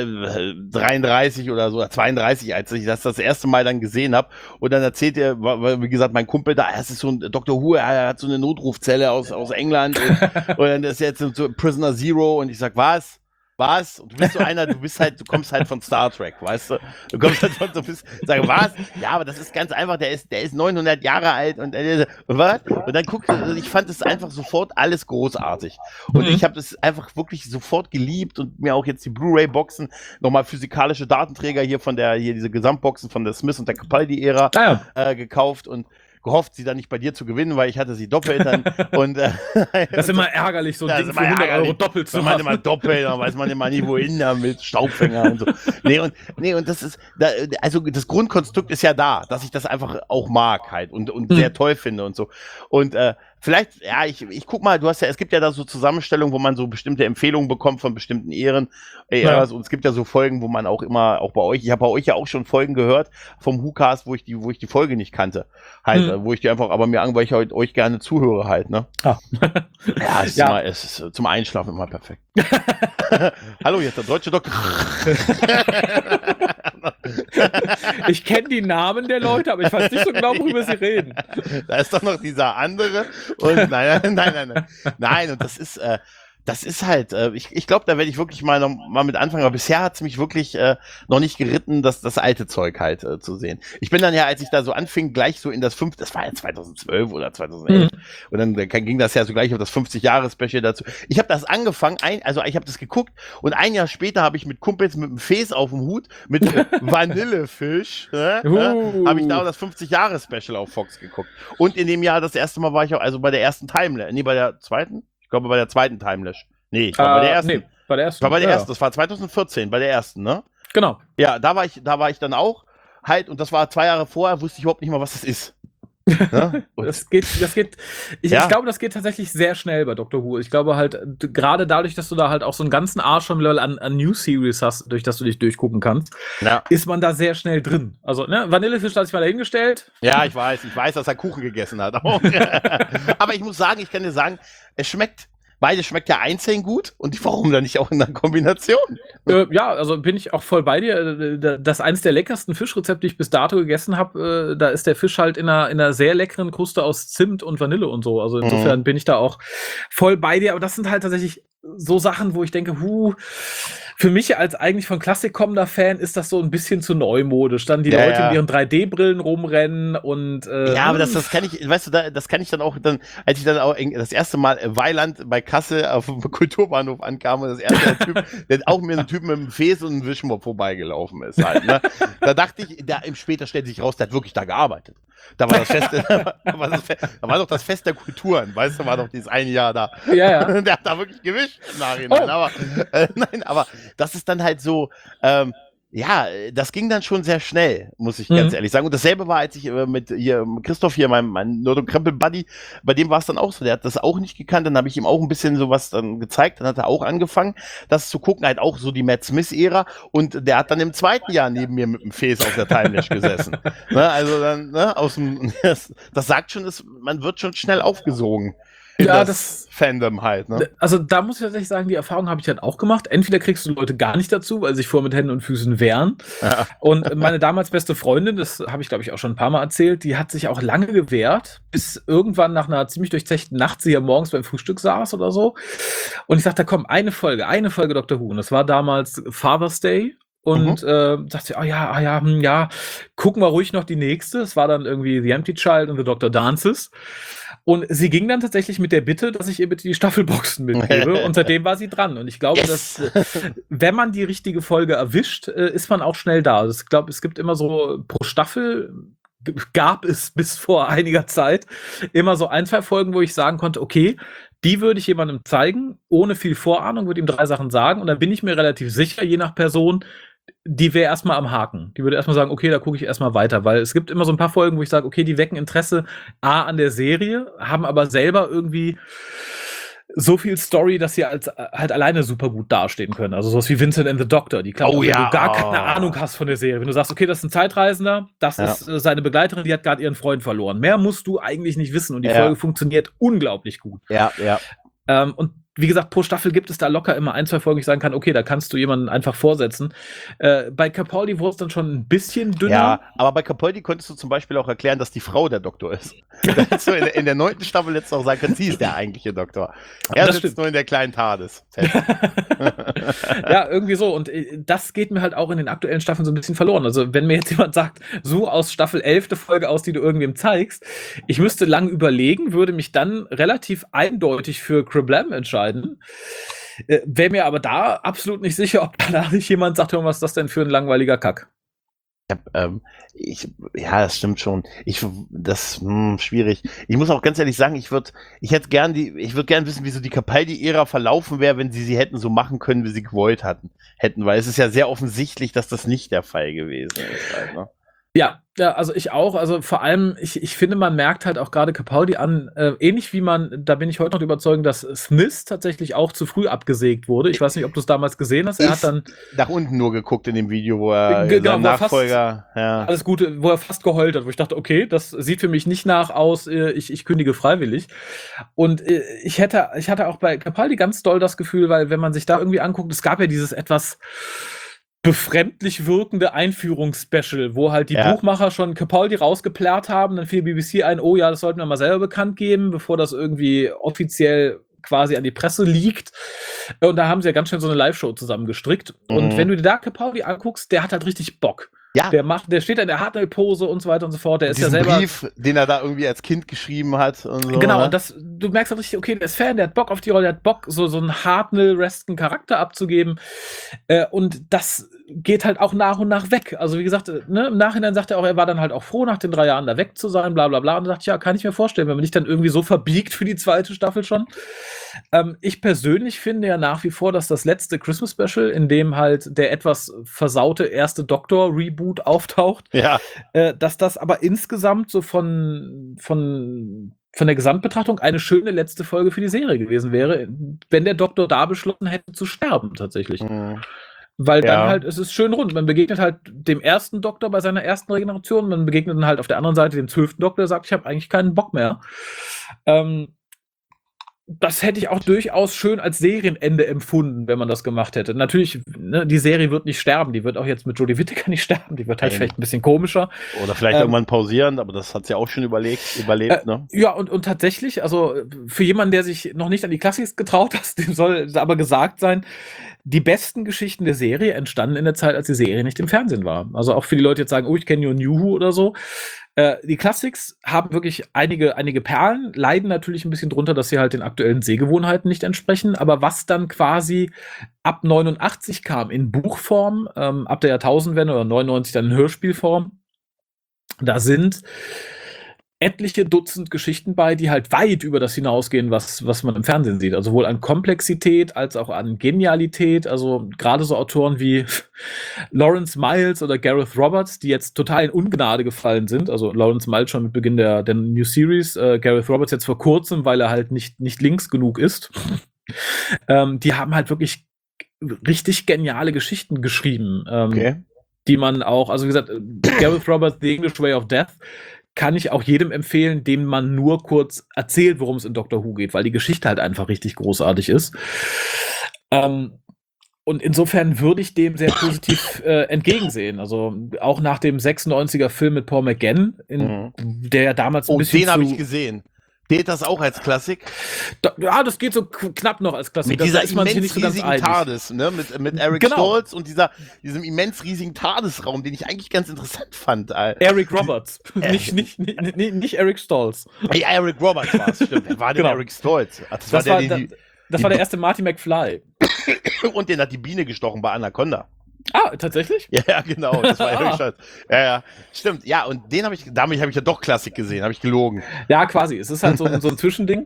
33 oder so, 32, als ich das erste Mal dann gesehen habe. Und dann erzählt er, wie gesagt, mein Kumpel da, es ist so ein Dr. Who, er hat so eine Notrufzelle aus England und dann ist jetzt so Prisoner Zero und ich sag, was? Und du bist so einer, du kommst halt von Star Trek, weißt du? Du kommst halt von sag, was? Ja, aber das ist ganz einfach, der ist 900 Jahre alt und was? Und dann ich fand es einfach sofort alles großartig. Und ich habe das einfach wirklich sofort geliebt und mir auch jetzt die Blu-ray-Boxen, nochmal physikalische Datenträger hier diese Gesamtboxen von der Smith und der Capaldi-Ära gekauft und gehofft, sie dann nicht bei dir zu gewinnen, weil ich hatte sie doppelt dann. Und, das ist immer ärgerlich, so ein Ding für 100 Euro doppelt zu machen. Immer doppelt, dann weiß man immer nie, wohin damit, Staubfänger und so. Nee, und das ist, also das Grundkonstrukt ist ja da, dass ich das einfach auch mag halt und sehr toll finde und so. Und vielleicht, ja, ich guck mal, es gibt ja da so Zusammenstellungen, wo man so bestimmte Empfehlungen bekommt von bestimmten Eras und es gibt ja so Folgen, wo man auch bei euch, ich habe bei euch ja auch schon Folgen gehört vom WhoCast, wo ich die Folge nicht kannte. Halt, wo ich die einfach, weil ich euch gerne zuhöre halt, ne? Ja, es ist zum Einschlafen immer perfekt. Hallo, jetzt der deutsche Doktor. Ich kenne die Namen der Leute, aber ich weiß nicht so genau, worüber sie reden. Da ist doch noch dieser andere. Und nein, und das ist halt, ich glaube, da werde ich wirklich mal mit anfangen, aber bisher hat es mich wirklich noch nicht geritten, das alte Zeug halt zu sehen. Ich bin dann ja, als ich da so anfing, gleich so in das das war ja 2012 oder 2011, und dann ging das ja so gleich auf das 50-Jahre-Special dazu. Ich habe das angefangen, ich habe das geguckt und ein Jahr später habe ich mit Kumpels mit einem Fes auf dem Hut, mit Vanillefisch, habe ich da auch das 50-Jahre-Special auf Fox geguckt. Und in dem Jahr, das erste Mal war ich auch, also bei der ersten bei der zweiten? Ich glaube, bei der zweiten Timelash. Nee, ich war bei der ersten. Nee, bei der ersten. War bei der ersten. Das war 2014, bei der ersten, ne? Genau. Ja, da war ich dann auch halt, und das war 2 Jahre vorher, wusste ich überhaupt nicht mal, was das ist. Ne? Das geht, ich glaube, das geht tatsächlich sehr schnell bei Doctor Who. Ich glaube halt, gerade dadurch, dass du da halt auch so einen ganzen Arsch schon an New Series hast, durch das du dich durchgucken kannst, ist man da sehr schnell drin. Also, ne, Vanillefisch hat sich mal dahingestellt. Ja, ich weiß, dass er Kuchen gegessen hat. Aber ich muss sagen, ich kann dir sagen, beides schmeckt ja einzeln gut und warum dann nicht auch in einer Kombination? Ja, also bin ich auch voll bei dir. Das ist eins der leckersten Fischrezepte, die ich bis dato gegessen habe. Da ist der Fisch halt in einer sehr leckeren Kruste aus Zimt und Vanille und so. Also insofern bin ich da auch voll bei dir. Aber das sind halt tatsächlich so Sachen, wo ich denke, für mich als eigentlich von Klassik kommender Fan ist das so ein bisschen zu neumodisch. Dann die Leute mit ihren 3D-Brillen rumrennen und ja, aber das kann ich, weißt du, das kann ich dann auch als ich dann auch das erste Mal Weiland bei Kassel auf dem Kulturbahnhof ankam und das erste Typ, der auch mir ein Typ mit einem Fes und einem Wischmopp vorbeigelaufen ist halt, ne? Da dachte ich, später stellt sich raus, der hat wirklich da gearbeitet. Da war das Fest, da war doch das Fest der Kulturen, weißt du, war doch dieses eine Jahr da. Ja. Der hat da wirklich gewischt im Nachhinein. Aber nein, aber das ist dann halt so, Ja, das ging dann schon sehr schnell, muss ich ganz Mhm. ehrlich sagen. Und dasselbe war, als ich mit hier Christoph hier, mein Nerd- und Krempel-Buddy, bei dem war es dann auch so. Der hat das auch nicht gekannt. Dann habe ich ihm auch ein bisschen sowas dann gezeigt. Dann hat er auch angefangen, das zu gucken. Halt auch so die Matt Smith-Ära. Und der hat dann im zweiten Jahr neben mir mit dem Fes auf der Timelash gesessen. Ne, also dann, ne, aus dem, das sagt schon, man wird schon schnell aufgesogen in Ja, das Fandom halt, ne? also da muss ich tatsächlich sagen, die Erfahrung habe ich halt auch gemacht. Entweder kriegst du Leute gar nicht dazu, weil sie sich vorher mit Händen und Füßen wehren. Ja. Und meine damals beste Freundin, das habe ich glaube ich auch schon ein paar Mal erzählt, die hat sich auch lange gewehrt, bis irgendwann nach einer ziemlich durchzechten Nacht sie ja morgens beim Frühstück saß oder so. Und ich sagte, komm, eine Folge Dr. Who. Und das war damals Father's Day. Mhm. Und dachte sie, ja, gucken wir ruhig noch die nächste. Es war dann irgendwie The Empty Child und The Doctor Dances. Und sie ging dann tatsächlich mit der Bitte, dass ich ihr bitte die Staffelboxen mitgebe. Und seitdem war sie dran. Und ich glaube, Yes. dass, wenn man die richtige Folge erwischt, ist man auch schnell da. Also ich glaube, es gibt immer so pro Staffel, gab es bis vor einiger Zeit immer so 1, 2 Folgen, wo ich sagen konnte, okay, die würde ich jemandem zeigen, ohne viel Vorahnung, würde ihm 3 Sachen sagen. Und dann bin ich mir relativ sicher, je nach Person, die wäre erstmal am Haken. Die würde erstmal sagen, okay, da gucke ich erstmal weiter, weil es gibt immer so ein paar Folgen, wo ich sage, okay, die wecken Interesse A an der Serie, haben aber selber irgendwie so viel Story, dass sie als halt alleine super gut dastehen können. Also sowas wie Vincent and the Doctor, die klappt, Oh auch, wenn ja, du gar keine Ahnung hast von der Serie. Wenn du sagst, okay, das ist ein Zeitreisender, das Ja. ist seine Begleiterin, die hat gerade ihren Freund verloren. Mehr musst du eigentlich nicht wissen und die Ja. Folge funktioniert unglaublich gut. Ja. Und wie gesagt, pro Staffel gibt es da locker immer 1, 2 Folgen, wo ich sagen kann, okay, da kannst du jemanden einfach vorsetzen. Bei Capaldi wurde es dann schon ein bisschen dünner. Ja, aber bei Capaldi konntest du zum Beispiel auch erklären, dass die Frau der Doktor ist. Da hättest du in der 9. Staffel jetzt auch sagen können, sie ist der eigentliche Doktor. Er Das sitzt stimmt. nur in der kleinen TARDIS. Ja, irgendwie so. Und das geht mir halt auch in den aktuellen Staffeln so ein bisschen verloren. Also, wenn mir jetzt jemand sagt, so aus Staffel 11. Folge aus, die du irgendwem zeigst, ich müsste lang überlegen, würde mich dann relativ eindeutig für Criblam entscheiden. Wäre mir aber da absolut nicht sicher, ob danach nicht jemand sagt, was ist das denn für ein langweiliger Kack? Ja, das stimmt schon. Schwierig. Ich muss auch ganz ehrlich sagen, ich würde gern wissen, wie so die Capaldi-Ära verlaufen wäre, wenn sie hätten so machen können, wie sie gewollt hätten, weil es ist ja sehr offensichtlich, dass das nicht der Fall gewesen ist halt, ne? Ja, also ich auch. Also vor allem, ich finde, man merkt halt auch gerade Capaldi an, ähnlich wie da bin ich heute noch der Überzeugung, dass Smith tatsächlich auch zu früh abgesägt wurde. Ich weiß nicht, ob du es damals gesehen hast. Er hat dann nach unten nur geguckt in dem Video, wo er genau, sein Nachfolger, ja. alles Gute, wo er fast geheult hat, wo ich dachte, okay, das sieht für mich nicht nach aus, ich kündige freiwillig. Und ich hatte auch bei Capaldi ganz doll das Gefühl, weil wenn man sich da irgendwie anguckt, es gab ja dieses etwas befremdlich wirkende Einführungsspecial, wo halt die Buchmacher schon Capaldi rausgeplärrt haben, dann fiel BBC ein, oh ja, das sollten wir mal selber bekannt geben, bevor das irgendwie offiziell quasi an die Presse liegt. Und da haben sie ja ganz schnell so eine Live-Show zusammengestrickt. Und wenn du dir da Capaldi anguckst, der hat halt richtig Bock. Ja. Der steht in der Hartnell-Pose und so weiter und so fort. Der ist ja Diesen selber. Brief, den er da irgendwie als Kind geschrieben hat und so. Genau, ne? und du merkst halt richtig, okay, der ist Fan, der hat Bock auf die Rolle, der hat Bock, so einen Hartnell-resten Charakter abzugeben. Und das geht halt auch nach und nach weg. Also, wie gesagt, ne, im Nachhinein sagt er auch, er war dann halt auch froh, nach den 3 Jahren da weg zu sein, bla bla bla. Und da dachte ich, ja, kann ich mir vorstellen, wenn man dich dann irgendwie so verbiegt für die 2. Staffel schon. Ich persönlich finde ja nach wie vor, dass das letzte Christmas Special, in dem halt der etwas versaute erste Doktor-Reboot auftaucht, Ja. Dass das aber insgesamt so von der Gesamtbetrachtung eine schöne letzte Folge für die Serie gewesen wäre, wenn der Doktor da beschlossen hätte zu sterben, tatsächlich. Weil dann halt, es ist schön rund. Man begegnet halt dem ersten Doktor bei seiner ersten Regeneration, man begegnet dann halt auf der anderen Seite dem 12. Doktor, der sagt, ich habe eigentlich keinen Bock mehr. Das hätte ich auch durchaus schön als Serienende empfunden, wenn man das gemacht hätte. Natürlich, ne, die Serie wird nicht sterben, die wird auch jetzt mit Jodie Whittaker nicht sterben, die wird halt vielleicht ein bisschen komischer. Oder vielleicht irgendwann pausieren, aber das hat sie auch schon überlebt, ne? Ja, und tatsächlich, also für jemanden, der sich noch nicht an die Classics getraut hat, dem soll aber gesagt sein, die besten Geschichten der Serie entstanden in der Zeit, als die Serie nicht im Fernsehen war. Also auch für die Leute jetzt sagen, oh, ich kenne nur New Who oder so. Die Classics haben wirklich einige Perlen, leiden natürlich ein bisschen drunter, dass sie halt den aktuellen Sehgewohnheiten nicht entsprechen. Aber was dann quasi ab 89 kam in Buchform, ab der Jahrtausendwende oder 99 dann in Hörspielform, da sind etliche Dutzend Geschichten bei, die halt weit über das hinausgehen, was man im Fernsehen sieht. Also sowohl an Komplexität als auch an Genialität. Also gerade so Autoren wie Lawrence Miles oder Gareth Roberts, die jetzt total in Ungnade gefallen sind. Also Lawrence Miles schon mit Beginn der New Series, Gareth Roberts jetzt vor kurzem, weil er halt nicht links genug ist. Die haben halt wirklich richtig geniale Geschichten geschrieben. Okay. Die man auch, also wie gesagt, Gareth Roberts, The English Way of Death, kann ich auch jedem empfehlen, dem man nur kurz erzählt, worum es in Doctor Who geht, weil die Geschichte halt einfach richtig großartig ist. Und insofern würde ich dem sehr positiv entgegensehen. Also auch nach dem 96er Film mit Paul McGann, der ja damals ein bisschen den habe ich gesehen. Gilt das auch als Klassik? Ja, das geht so knapp noch als Klassik. Mit dieser immens riesigen TARDIS, ne? Mit Eric Stoltz und diesem immens riesigen TARDIS-Raum, den ich eigentlich ganz interessant fand. Eric Roberts, nicht Eric Stoltz. Ja, Eric Roberts war es, stimmt. Wer war denn Eric Stoltz? Ach, das war der erste Marty McFly. Und den hat die Biene gestochen bei Anaconda. Ah, tatsächlich? Ja, genau. Das war Eric Stoltz. Ja, stimmt. Ja, und damit habe ich ja doch Klassik gesehen, habe ich gelogen. Ja, quasi. Es ist halt so ein Zwischending.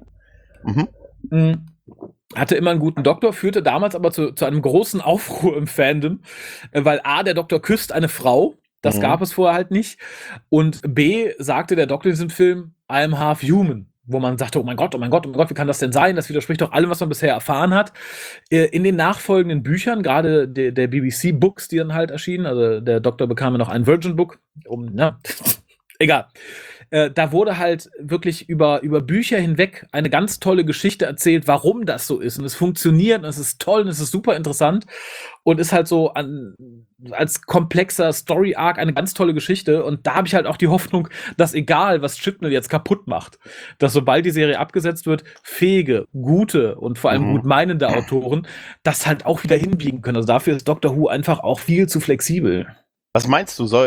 Hatte immer einen guten Doktor, führte damals aber zu einem großen Aufruhr im Fandom, weil A, der Doktor küsst eine Frau. Das gab es vorher halt nicht. Und B, sagte der Doktor in diesem Film, I am half human. Wo man sagte, oh mein Gott, wie kann das denn sein? Das widerspricht doch allem, was man bisher erfahren hat. In den nachfolgenden Büchern, gerade der BBC-Books, die dann halt erschienen, also der Doktor bekam ja noch ein Virgin-Book, egal. Da wurde halt wirklich über Bücher hinweg eine ganz tolle Geschichte erzählt, warum das so ist. Und es funktioniert, und es ist toll, und es ist super interessant und ist halt so als komplexer Story-Arc eine ganz tolle Geschichte. Und da habe ich halt auch die Hoffnung, dass egal, was Chibnall jetzt kaputt macht, dass sobald die Serie abgesetzt wird, fähige, gute und vor allem gut meinende Autoren das halt auch wieder hinbiegen können. Also dafür ist Doctor Who einfach auch viel zu flexibel. Was meinst du,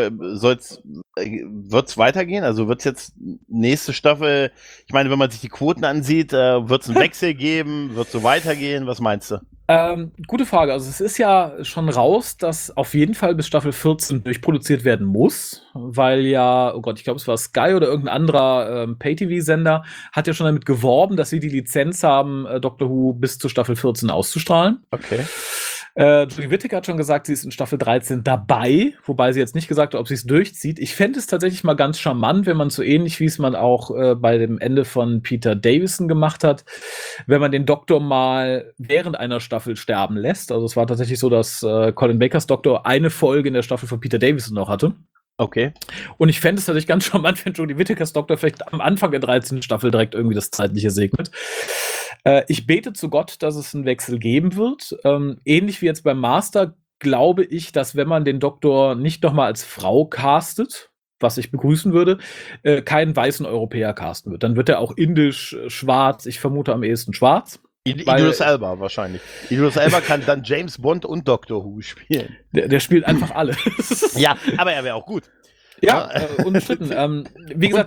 wird's weitergehen? Also wird's jetzt nächste Staffel, ich meine, wenn man sich die Quoten ansieht, wird's einen Wechsel geben? Wird's so weitergehen? Was meinst du? Gute Frage. Also es ist ja schon raus, dass auf jeden Fall bis Staffel 14 durchproduziert werden muss, weil ja, oh Gott, ich glaube, es war Sky oder irgendein anderer Pay-TV-Sender, hat ja schon damit geworben, dass sie die Lizenz haben, Doctor Who bis zur Staffel 14 auszustrahlen. Okay. Julie Whittaker hat schon gesagt, sie ist in Staffel 13 dabei, wobei sie jetzt nicht gesagt hat, ob sie es durchzieht. Ich fände es tatsächlich mal ganz charmant, wenn man so ähnlich, wie es man auch bei dem Ende von Peter Davison gemacht hat, wenn man den Doktor mal während einer Staffel sterben lässt. Also es war tatsächlich so, dass Colin Bakers Doktor eine Folge in der Staffel von Peter Davison noch hatte. Okay. Und ich fände es tatsächlich ganz charmant, wenn Jodie Whittakers Doktor vielleicht am Anfang der 13. Staffel direkt irgendwie das Zeitliche segnet. Ich bete zu Gott, dass es einen Wechsel geben wird. Ähnlich wie jetzt beim Master glaube ich, dass wenn man den Doktor nicht nochmal als Frau castet, was ich begrüßen würde, keinen weißen Europäer casten wird. Dann wird er auch indisch, schwarz, ich vermute am ehesten schwarz. Idris Elba wahrscheinlich. Idris Elba kann dann James Bond und Doctor Who spielen. Der spielt einfach alle. Ja, aber er wäre auch gut. Ja, unbestritten. Wie gesagt,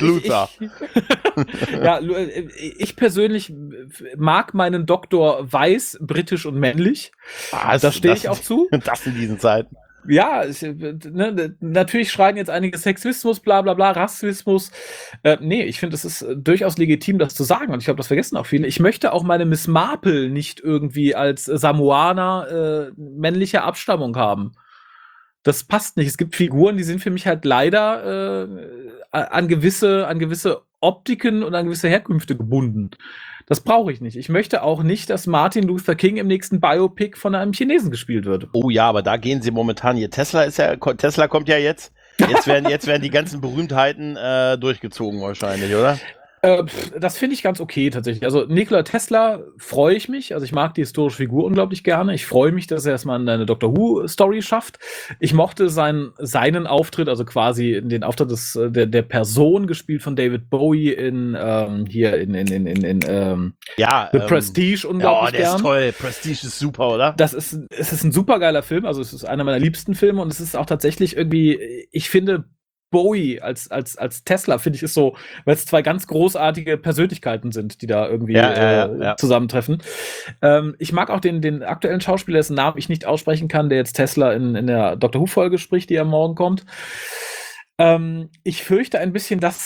ich persönlich mag meinen Doktor weiß, britisch und männlich. Da stehe ich auch zu. Das in diesen Zeiten. Ja, natürlich schreien jetzt einige Sexismus, bla bla bla, Rassismus. Nee, ich finde, es ist durchaus legitim, das zu sagen. Und ich glaube, das vergessen auch viele. Ich möchte auch meine Miss Marple nicht irgendwie als Samoaner männlicher Abstammung haben. Das passt nicht. Es gibt Figuren, die sind für mich halt leider an gewisse Optiken und an gewisse Herkünfte gebunden. Das brauche ich nicht. Ich möchte auch nicht, dass Martin Luther King im nächsten Biopic von einem Chinesen gespielt wird. Oh ja, aber da gehen sie momentan hier. Tesla kommt ja jetzt. Jetzt werden die ganzen Berühmtheiten durchgezogen wahrscheinlich, oder? Das finde ich ganz okay tatsächlich. Also Nikola Tesla freue ich mich. Also ich mag die historische Figur unglaublich gerne. Ich freue mich, dass er erstmal eine Doctor Who-Story schafft. Ich mochte seinen Auftritt, also quasi den Auftritt der Person, gespielt von David Bowie in The Prestige unglaublich der ist toll. Prestige ist super, oder? Es ist ein super geiler Film. Also es ist einer meiner liebsten Filme und es ist auch tatsächlich irgendwie, ich finde, Bowie als Tesla, finde ich, ist so, weil es zwei ganz großartige Persönlichkeiten sind, die da irgendwie zusammentreffen. Ich mag auch den aktuellen Schauspieler, dessen Namen ich nicht aussprechen kann, der jetzt Tesla in der Doctor Who-Folge spricht, die ja morgen kommt. Ich fürchte ein bisschen, dass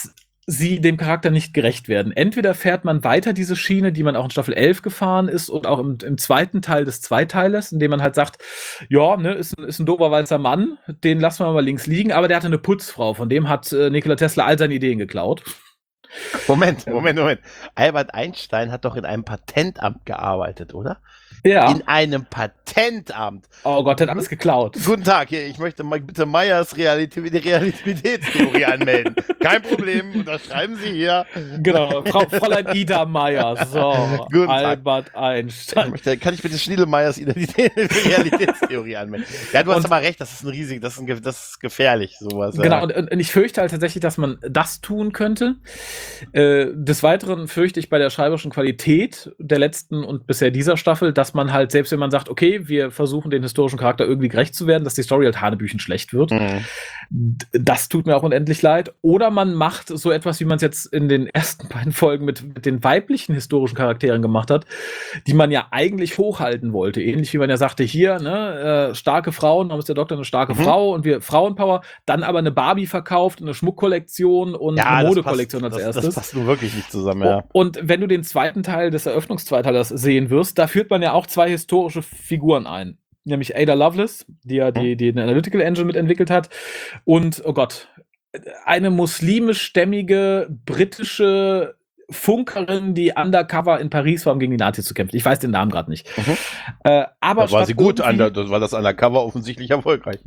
sie dem Charakter nicht gerecht werden. Entweder fährt man weiter diese Schiene, die man auch in Staffel 11 gefahren ist und auch im zweiten Teil des Zweiteilers, indem man halt sagt, ja, ne, ist ein doofer weißer Mann, den lassen wir mal links liegen, aber der hatte eine Putzfrau, von dem hat Nikola Tesla all seine Ideen geklaut. Moment. Albert Einstein hat doch in einem Patentamt gearbeitet, oder? Ja. In einem Patentamt. Oh Gott, der hat alles geklaut. Guten Tag, ich möchte mal bitte Meyers Relativitätstheorie anmelden. Kein Problem, unterschreiben Sie hier. Genau, Fräulein Ida Meyer. So, Guten Albert Einstein. Kann ich bitte Schniedelmeyers Realitätstheorie anmelden? Ja, du hast aber recht, das ist gefährlich, sowas. Genau, und ich fürchte halt tatsächlich, dass man das tun könnte. Des Weiteren fürchte ich bei der schreiberischen Qualität der letzten und bisher dieser Staffel, dass man halt, selbst wenn man sagt, okay, wir versuchen den historischen Charakter irgendwie gerecht zu werden, dass die Story halt hanebüchen schlecht wird. Das tut mir auch unendlich leid. Oder man macht so etwas, wie man es jetzt in den ersten beiden Folgen mit den weiblichen historischen Charakteren gemacht hat, die man ja eigentlich hochhalten wollte. Ähnlich wie man ja sagte, hier, ne, starke Frauen, warum ist der Doktor eine starke Frau und wir Frauenpower, dann aber eine Barbie verkauft, eine Schmuckkollektion und eine Modekollektion als erstes. Das passt nun wirklich nicht zusammen, ja. Und wenn du den zweiten Teil des Eröffnungszweiteilers sehen wirst, da führt man ja auch zwei historische Figuren ein. Nämlich Ada Lovelace, die ja die Analytical Engine mitentwickelt hat. Und, oh Gott, eine muslimischstämmige britische Funkerin, die undercover in Paris war, um gegen die Nazis zu kämpfen. Ich weiß den Namen gerade nicht. Aber da war sie gut, war das Undercover offensichtlich erfolgreich.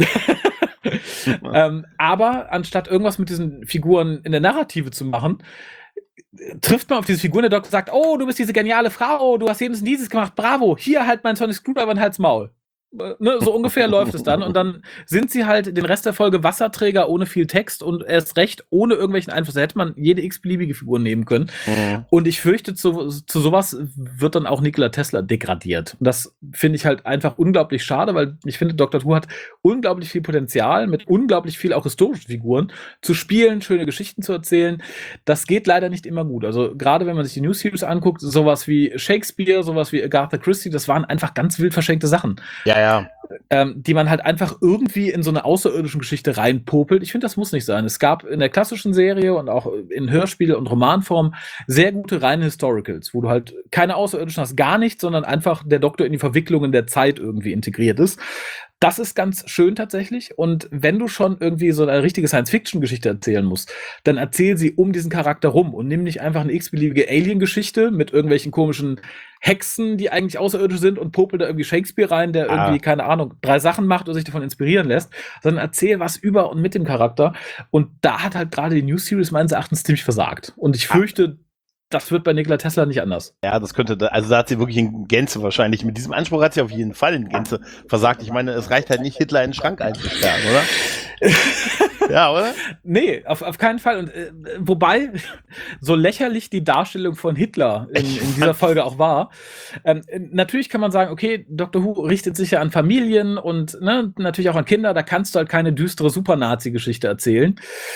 Aber anstatt irgendwas mit diesen Figuren in der Narrative zu machen, trifft man auf diese Figur, der Doktor sagt, oh, du bist diese geniale Frau, du hast jenes und dieses gemacht, bravo, hier halt mein Sonic Screwdriver in Hals Maul. Ne, so ungefähr läuft es dann und dann sind sie halt den Rest der Folge Wasserträger ohne viel Text und erst recht ohne irgendwelchen Einfluss. Da hätte man jede x-beliebige Figur nehmen können. Und ich fürchte, zu sowas wird dann auch Nikola Tesla degradiert. Und das finde ich halt einfach unglaublich schade, weil ich finde, Dr. Who hat unglaublich viel Potenzial mit unglaublich viel auch historischen Figuren zu spielen, schöne Geschichten zu erzählen. Das geht leider nicht immer gut. Also gerade wenn man sich die New Series anguckt, sowas wie Shakespeare, sowas wie Agatha Christie, das waren einfach ganz wild verschenkte Sachen. Ja. Die man halt einfach irgendwie in so eine außerirdische Geschichte reinpopelt. Ich finde, das muss nicht sein. Es gab in der klassischen Serie und auch in Hörspiel- und Romanform sehr gute reine Historicals, wo du halt keine Außerirdischen hast, gar nichts, sondern einfach der Doktor in die Verwicklungen der Zeit irgendwie integriert ist. Das ist ganz schön tatsächlich. Und wenn du schon irgendwie so eine richtige Science-Fiction-Geschichte erzählen musst, dann erzähl sie um diesen Charakter rum und nimm nicht einfach eine x-beliebige Alien-Geschichte mit irgendwelchen komischen Hexen, die eigentlich außerirdisch sind und popel da irgendwie Shakespeare rein, der irgendwie, keine Ahnung, 3 Sachen macht und sich davon inspirieren lässt, sondern erzähl was über und mit dem Charakter. Und da hat halt gerade die New Series meines Erachtens ziemlich versagt. Und ich fürchte, das wird bei Nikola Tesla nicht anders. Ja, das könnte, also da hat sie wirklich in Gänze wahrscheinlich, mit diesem Anspruch hat sie auf jeden Fall in Gänze versagt. Ich meine, es reicht halt nicht, Hitler in den Schrank einzusperren, oder? Ja, oder? Nee, auf keinen Fall. Und wobei, so lächerlich die Darstellung von Hitler in dieser Folge auch war, natürlich kann man sagen, okay, Dr. Who richtet sich ja an Familien und natürlich auch an Kinder, da kannst du halt keine düstere Super-Nazi-Geschichte erzählen.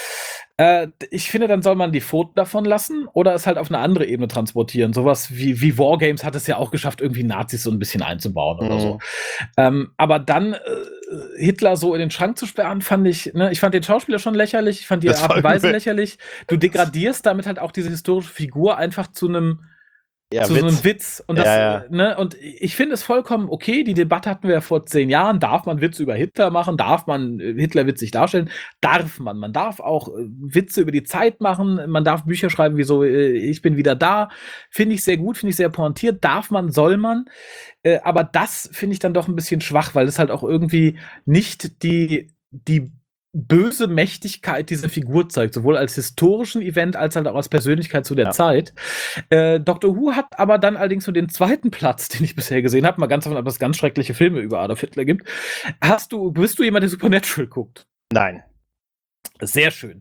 Ich finde, dann soll man die Pfoten davon lassen oder es halt auf eine andere Ebene transportieren. Sowas wie Wargames hat es ja auch geschafft, irgendwie Nazis so ein bisschen einzubauen oder so. Aber dann Hitler so in den Schrank zu sperren, fand ich fand den Schauspieler schon lächerlich, ich fand die Art und Weise lächerlich. Du degradierst damit halt auch diese historische Figur einfach zu einem so einem Witz. Und, und ich finde es vollkommen okay, die Debatte hatten wir ja vor 10 Jahren, darf man Witze über Hitler machen, darf man Hitler witzig darstellen, darf man. Man darf auch Witze über die Zeit machen, man darf Bücher schreiben wie so, ich bin wieder da, finde ich sehr gut, finde ich sehr pointiert, darf man, soll man. Aber das finde ich dann doch ein bisschen schwach, weil es halt auch irgendwie nicht die böse Mächtigkeit dieser Figur zeigt, sowohl als historischen Event als halt auch als Persönlichkeit zu der Zeit. Dr. Who hat aber dann allerdings nur den zweiten Platz, den ich bisher gesehen habe, mal ganz davon ab, dass es ganz schreckliche Filme über Adolf Hitler gibt. Bist du jemand, der Supernatural guckt? Nein. Sehr schön.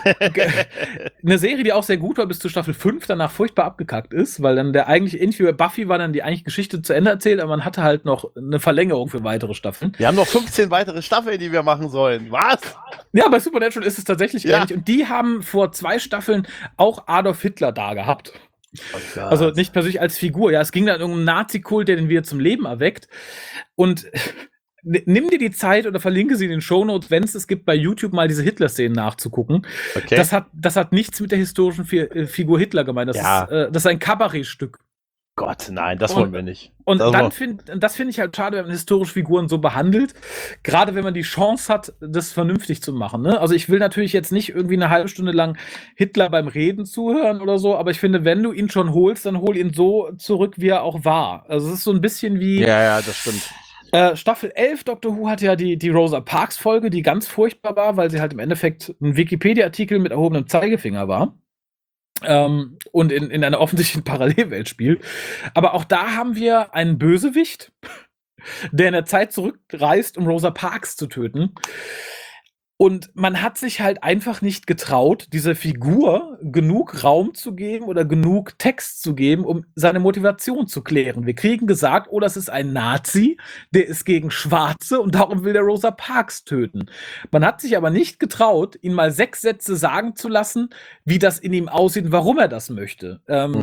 Eine Serie, die auch sehr gut war bis zu Staffel 5, danach furchtbar abgekackt ist, weil dann der eigentlich, ähnlich wie bei Buffy, war dann die eigentliche Geschichte zu Ende erzählt, aber man hatte halt noch eine Verlängerung für weitere Staffeln. Wir haben noch 15 weitere Staffeln, die wir machen sollen. Was? Ja, bei Supernatural ist es tatsächlich ähnlich. Und die haben vor 2 Staffeln auch Adolf Hitler da gehabt. Oh, also nicht persönlich als Figur. Ja, es ging dann um einen Nazi-Kult, der den wieder zum Leben erweckt. Und nimm dir die Zeit oder verlinke sie in den Shownotes, wenn es gibt, bei YouTube mal diese Hitler-Szenen nachzugucken. Okay. Das hat nichts mit der historischen Figur Hitler gemeint. Das ist ein Kabarettstück. Gott, nein, das wollen wir nicht. Und das finde ich halt schade, wenn man historische Figuren so behandelt. Gerade wenn man die Chance hat, das vernünftig zu machen. Ne? Also ich will natürlich jetzt nicht irgendwie eine halbe Stunde lang Hitler beim Reden zuhören oder so, aber ich finde, wenn du ihn schon holst, dann hol ihn so zurück, wie er auch war. Also es ist so ein bisschen wie... Ja, das stimmt. Staffel 11 Doctor Who hat ja die Rosa Parks Folge, die ganz furchtbar war, weil sie halt im Endeffekt ein Wikipedia-Artikel mit erhobenem Zeigefinger war. Und in einer offensichtlichen Parallelwelt spielt. Aber auch da haben wir einen Bösewicht, der in der Zeit zurückreist, um Rosa Parks zu töten. Und man hat sich halt einfach nicht getraut, dieser Figur genug Raum zu geben oder genug Text zu geben, um seine Motivation zu klären. Wir kriegen gesagt, oh, das ist ein Nazi, der ist gegen Schwarze und darum will der Rosa Parks töten. Man hat sich aber nicht getraut, ihn mal 6 Sätze sagen zu lassen, wie das in ihm aussieht und warum er das möchte.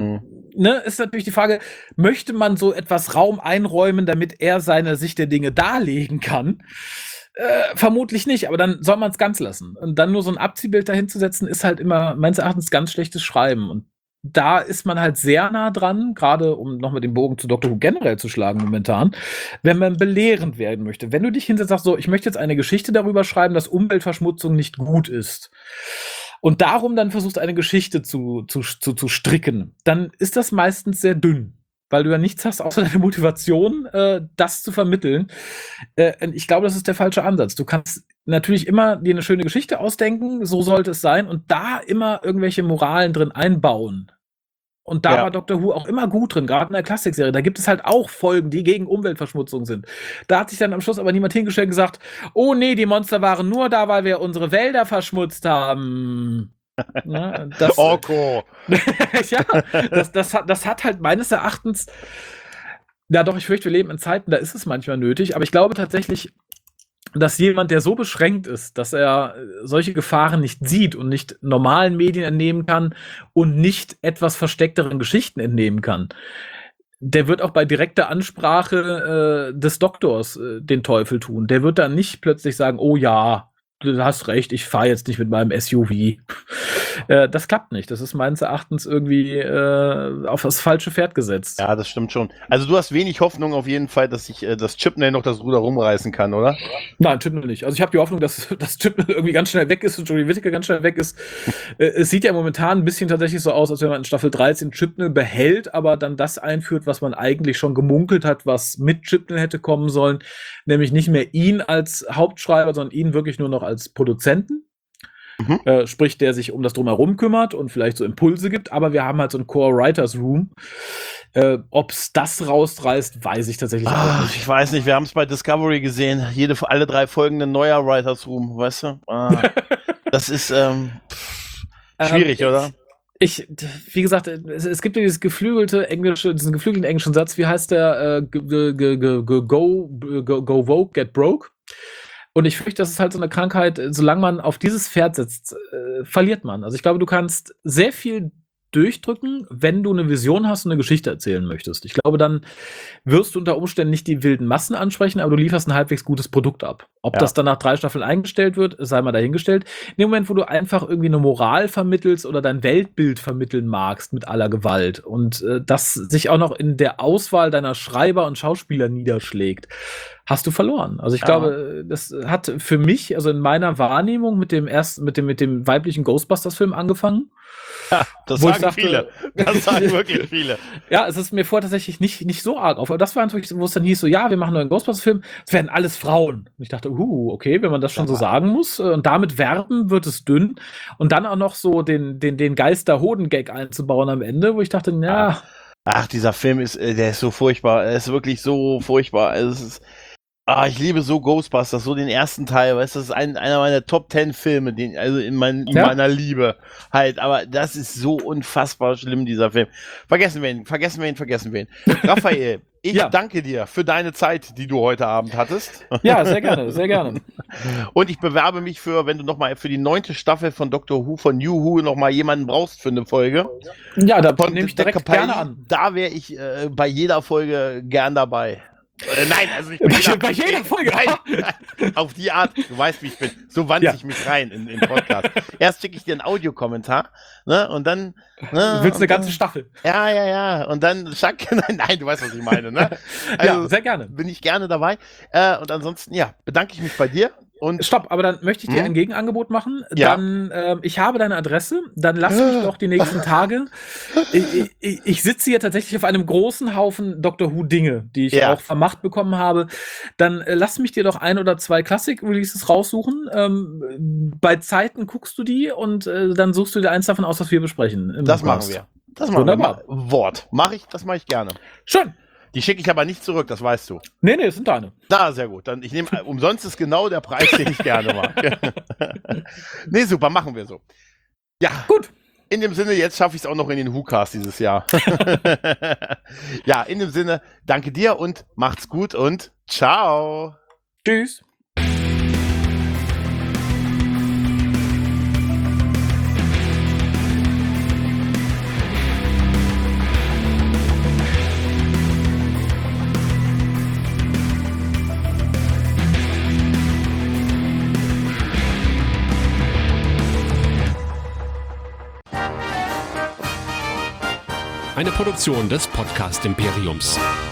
Ist natürlich die Frage, möchte man so etwas Raum einräumen, damit er seine Sicht der Dinge darlegen kann? Vermutlich nicht, aber dann soll man es ganz lassen. Und dann nur so ein Abziehbild dahin zu setzen, ist halt immer meines Erachtens ganz schlechtes Schreiben. Und da ist man halt sehr nah dran, gerade um nochmal den Bogen zu Doctor Who generell zu schlagen momentan, wenn man belehrend werden möchte. Wenn du dich hinsetzt und sagst, so, ich möchte jetzt eine Geschichte darüber schreiben, dass Umweltverschmutzung nicht gut ist, und darum dann versuchst, eine Geschichte zu stricken, dann ist das meistens sehr dünn. Weil du ja nichts hast, außer deine Motivation, das zu vermitteln. Ich glaube, das ist der falsche Ansatz. Du kannst natürlich immer dir eine schöne Geschichte ausdenken, so sollte es sein, und da immer irgendwelche Moralen drin einbauen. Und da war Doctor Who auch immer gut drin, gerade in der Klassikserie. Da gibt es halt auch Folgen, die gegen Umweltverschmutzung sind. Da hat sich dann am Schluss aber niemand hingestellt und gesagt, oh nee, die Monster waren nur da, weil wir unsere Wälder verschmutzt haben. Ne, Orko. Ja, das hat halt meines Erachtens, ja doch, ich fürchte, wir leben in Zeiten, da ist es manchmal nötig, aber ich glaube tatsächlich, dass jemand, der so beschränkt ist, dass er solche Gefahren nicht sieht und nicht normalen Medien entnehmen kann und nicht etwas versteckteren Geschichten entnehmen kann, der wird auch bei direkter Ansprache des Doktors den Teufel tun. Der wird dann nicht plötzlich sagen, oh ja, du hast recht, ich fahre jetzt nicht mit meinem SUV. Das klappt nicht. Das ist meines Erachtens irgendwie auf das falsche Pferd gesetzt. Ja, das stimmt schon. Also du hast wenig Hoffnung auf jeden Fall, dass sich das Chibnall noch das Ruder rumreißen kann, oder? Nein, Chibnall nicht. Also ich habe die Hoffnung, dass Chibnall irgendwie ganz schnell weg ist und Jodie Whittaker ganz schnell weg ist. Es sieht ja momentan ein bisschen tatsächlich so aus, als wenn man in Staffel 13 Chibnall behält, aber dann das einführt, was man eigentlich schon gemunkelt hat, was mit Chibnall hätte kommen sollen. Nämlich nicht mehr ihn als Hauptschreiber, sondern ihn wirklich nur noch als Produzenten. Sprich, der sich um das Drumherum kümmert und vielleicht so Impulse gibt, aber wir haben halt so ein Core Writers Room. Ob es das rausreißt, weiß ich tatsächlich auch nicht. Ich weiß nicht, wir haben es bei Discovery gesehen. Alle 3 Folgen ein neuer Writers Room, weißt du? Das ist schwierig, oder? Wie gesagt, es gibt ja diesen geflügelten englischen Satz, wie heißt der? Go woke, get broke. Und ich fürchte, das ist halt so eine Krankheit, solange man auf dieses Pferd sitzt, verliert man. Also ich glaube, du kannst sehr viel durchdrücken, wenn du eine Vision hast und eine Geschichte erzählen möchtest. Ich glaube, dann wirst du unter Umständen nicht die wilden Massen ansprechen, aber du lieferst ein halbwegs gutes Produkt ab. Ob das dann nach 3 Staffeln eingestellt wird, sei mal dahingestellt. In dem Moment, wo du einfach irgendwie eine Moral vermittelst oder dein Weltbild vermitteln magst mit aller Gewalt und das sich auch noch in der Auswahl deiner Schreiber und Schauspieler niederschlägt, hast du verloren. Also ich glaube, das hat für mich, also in meiner Wahrnehmung mit dem weiblichen Ghostbusters-Film angefangen. Ja, das sagen viele. Das sagen wirklich viele. Ja, es ist mir vorher tatsächlich nicht so arg auf. Aber das war natürlich, wo es dann hieß, so, ja, wir machen einen Ghostbusters-Film, es werden alles Frauen. Und ich dachte, okay, wenn man das schon so sagen muss und damit werben, wird es dünn. Und dann auch noch so den Geister-Hoden-Gag einzubauen am Ende, wo ich dachte, ja. Ach, dieser Film der ist so furchtbar. Er ist wirklich so furchtbar. Es ist, ich liebe so Ghostbusters, so den ersten Teil, weißt du, das ist einer meiner Top 10 Filme, in meiner Liebe halt, aber das ist so unfassbar schlimm, dieser Film. Vergessen wir ihn. Raphael, ich danke dir für deine Zeit, die du heute Abend hattest. Ja, sehr gerne, sehr gerne. Und ich bewerbe mich wenn du nochmal für die 9. Staffel von Doctor Who, von New Who, nochmal jemanden brauchst für eine Folge. Ja, da nehme ich direkt gerne an. Da wäre ich bei jeder Folge gern dabei. Nein, also ich Bei jeder Folge. Nein, auf die Art, du weißt, wie ich bin. So wandle ich mich rein in Podcast. Erst schicke ich dir einen Audiokommentar, ne, und dann. Ne, Du willst eine ganze Staffel. Ja. Und dann, nein, du weißt, was ich meine, ne? Also, ja, sehr gerne. Bin ich gerne dabei. Und ansonsten, ja, bedanke ich mich bei dir. Und Stopp, aber dann möchte ich dir ein Gegenangebot machen. Ja. Dann, ich habe deine Adresse, dann lass mich doch die nächsten Tage. Ich sitze hier tatsächlich auf einem großen Haufen Doctor Who Dinge, die ich auch vermacht bekommen habe. Dann lass mich dir doch 1 oder 2 Classic-Releases raussuchen. Bei Zeiten guckst du die und dann suchst du dir eins davon aus, was wir besprechen. Das machen wir. Wunderbar. Wort. Das mache ich gerne. Schön. Die schicke ich aber nicht zurück, das weißt du. Nee, das sind deine. Na, sehr gut. Dann ich nehme, umsonst ist genau der Preis, den ich gerne mag. Nee, super, machen wir so. Ja, gut. In dem Sinne, jetzt schaffe ich es auch noch in den WhoCast dieses Jahr. Ja, in dem Sinne, danke dir und macht's gut und ciao. Tschüss. Eine Produktion des Podcast Imperiums.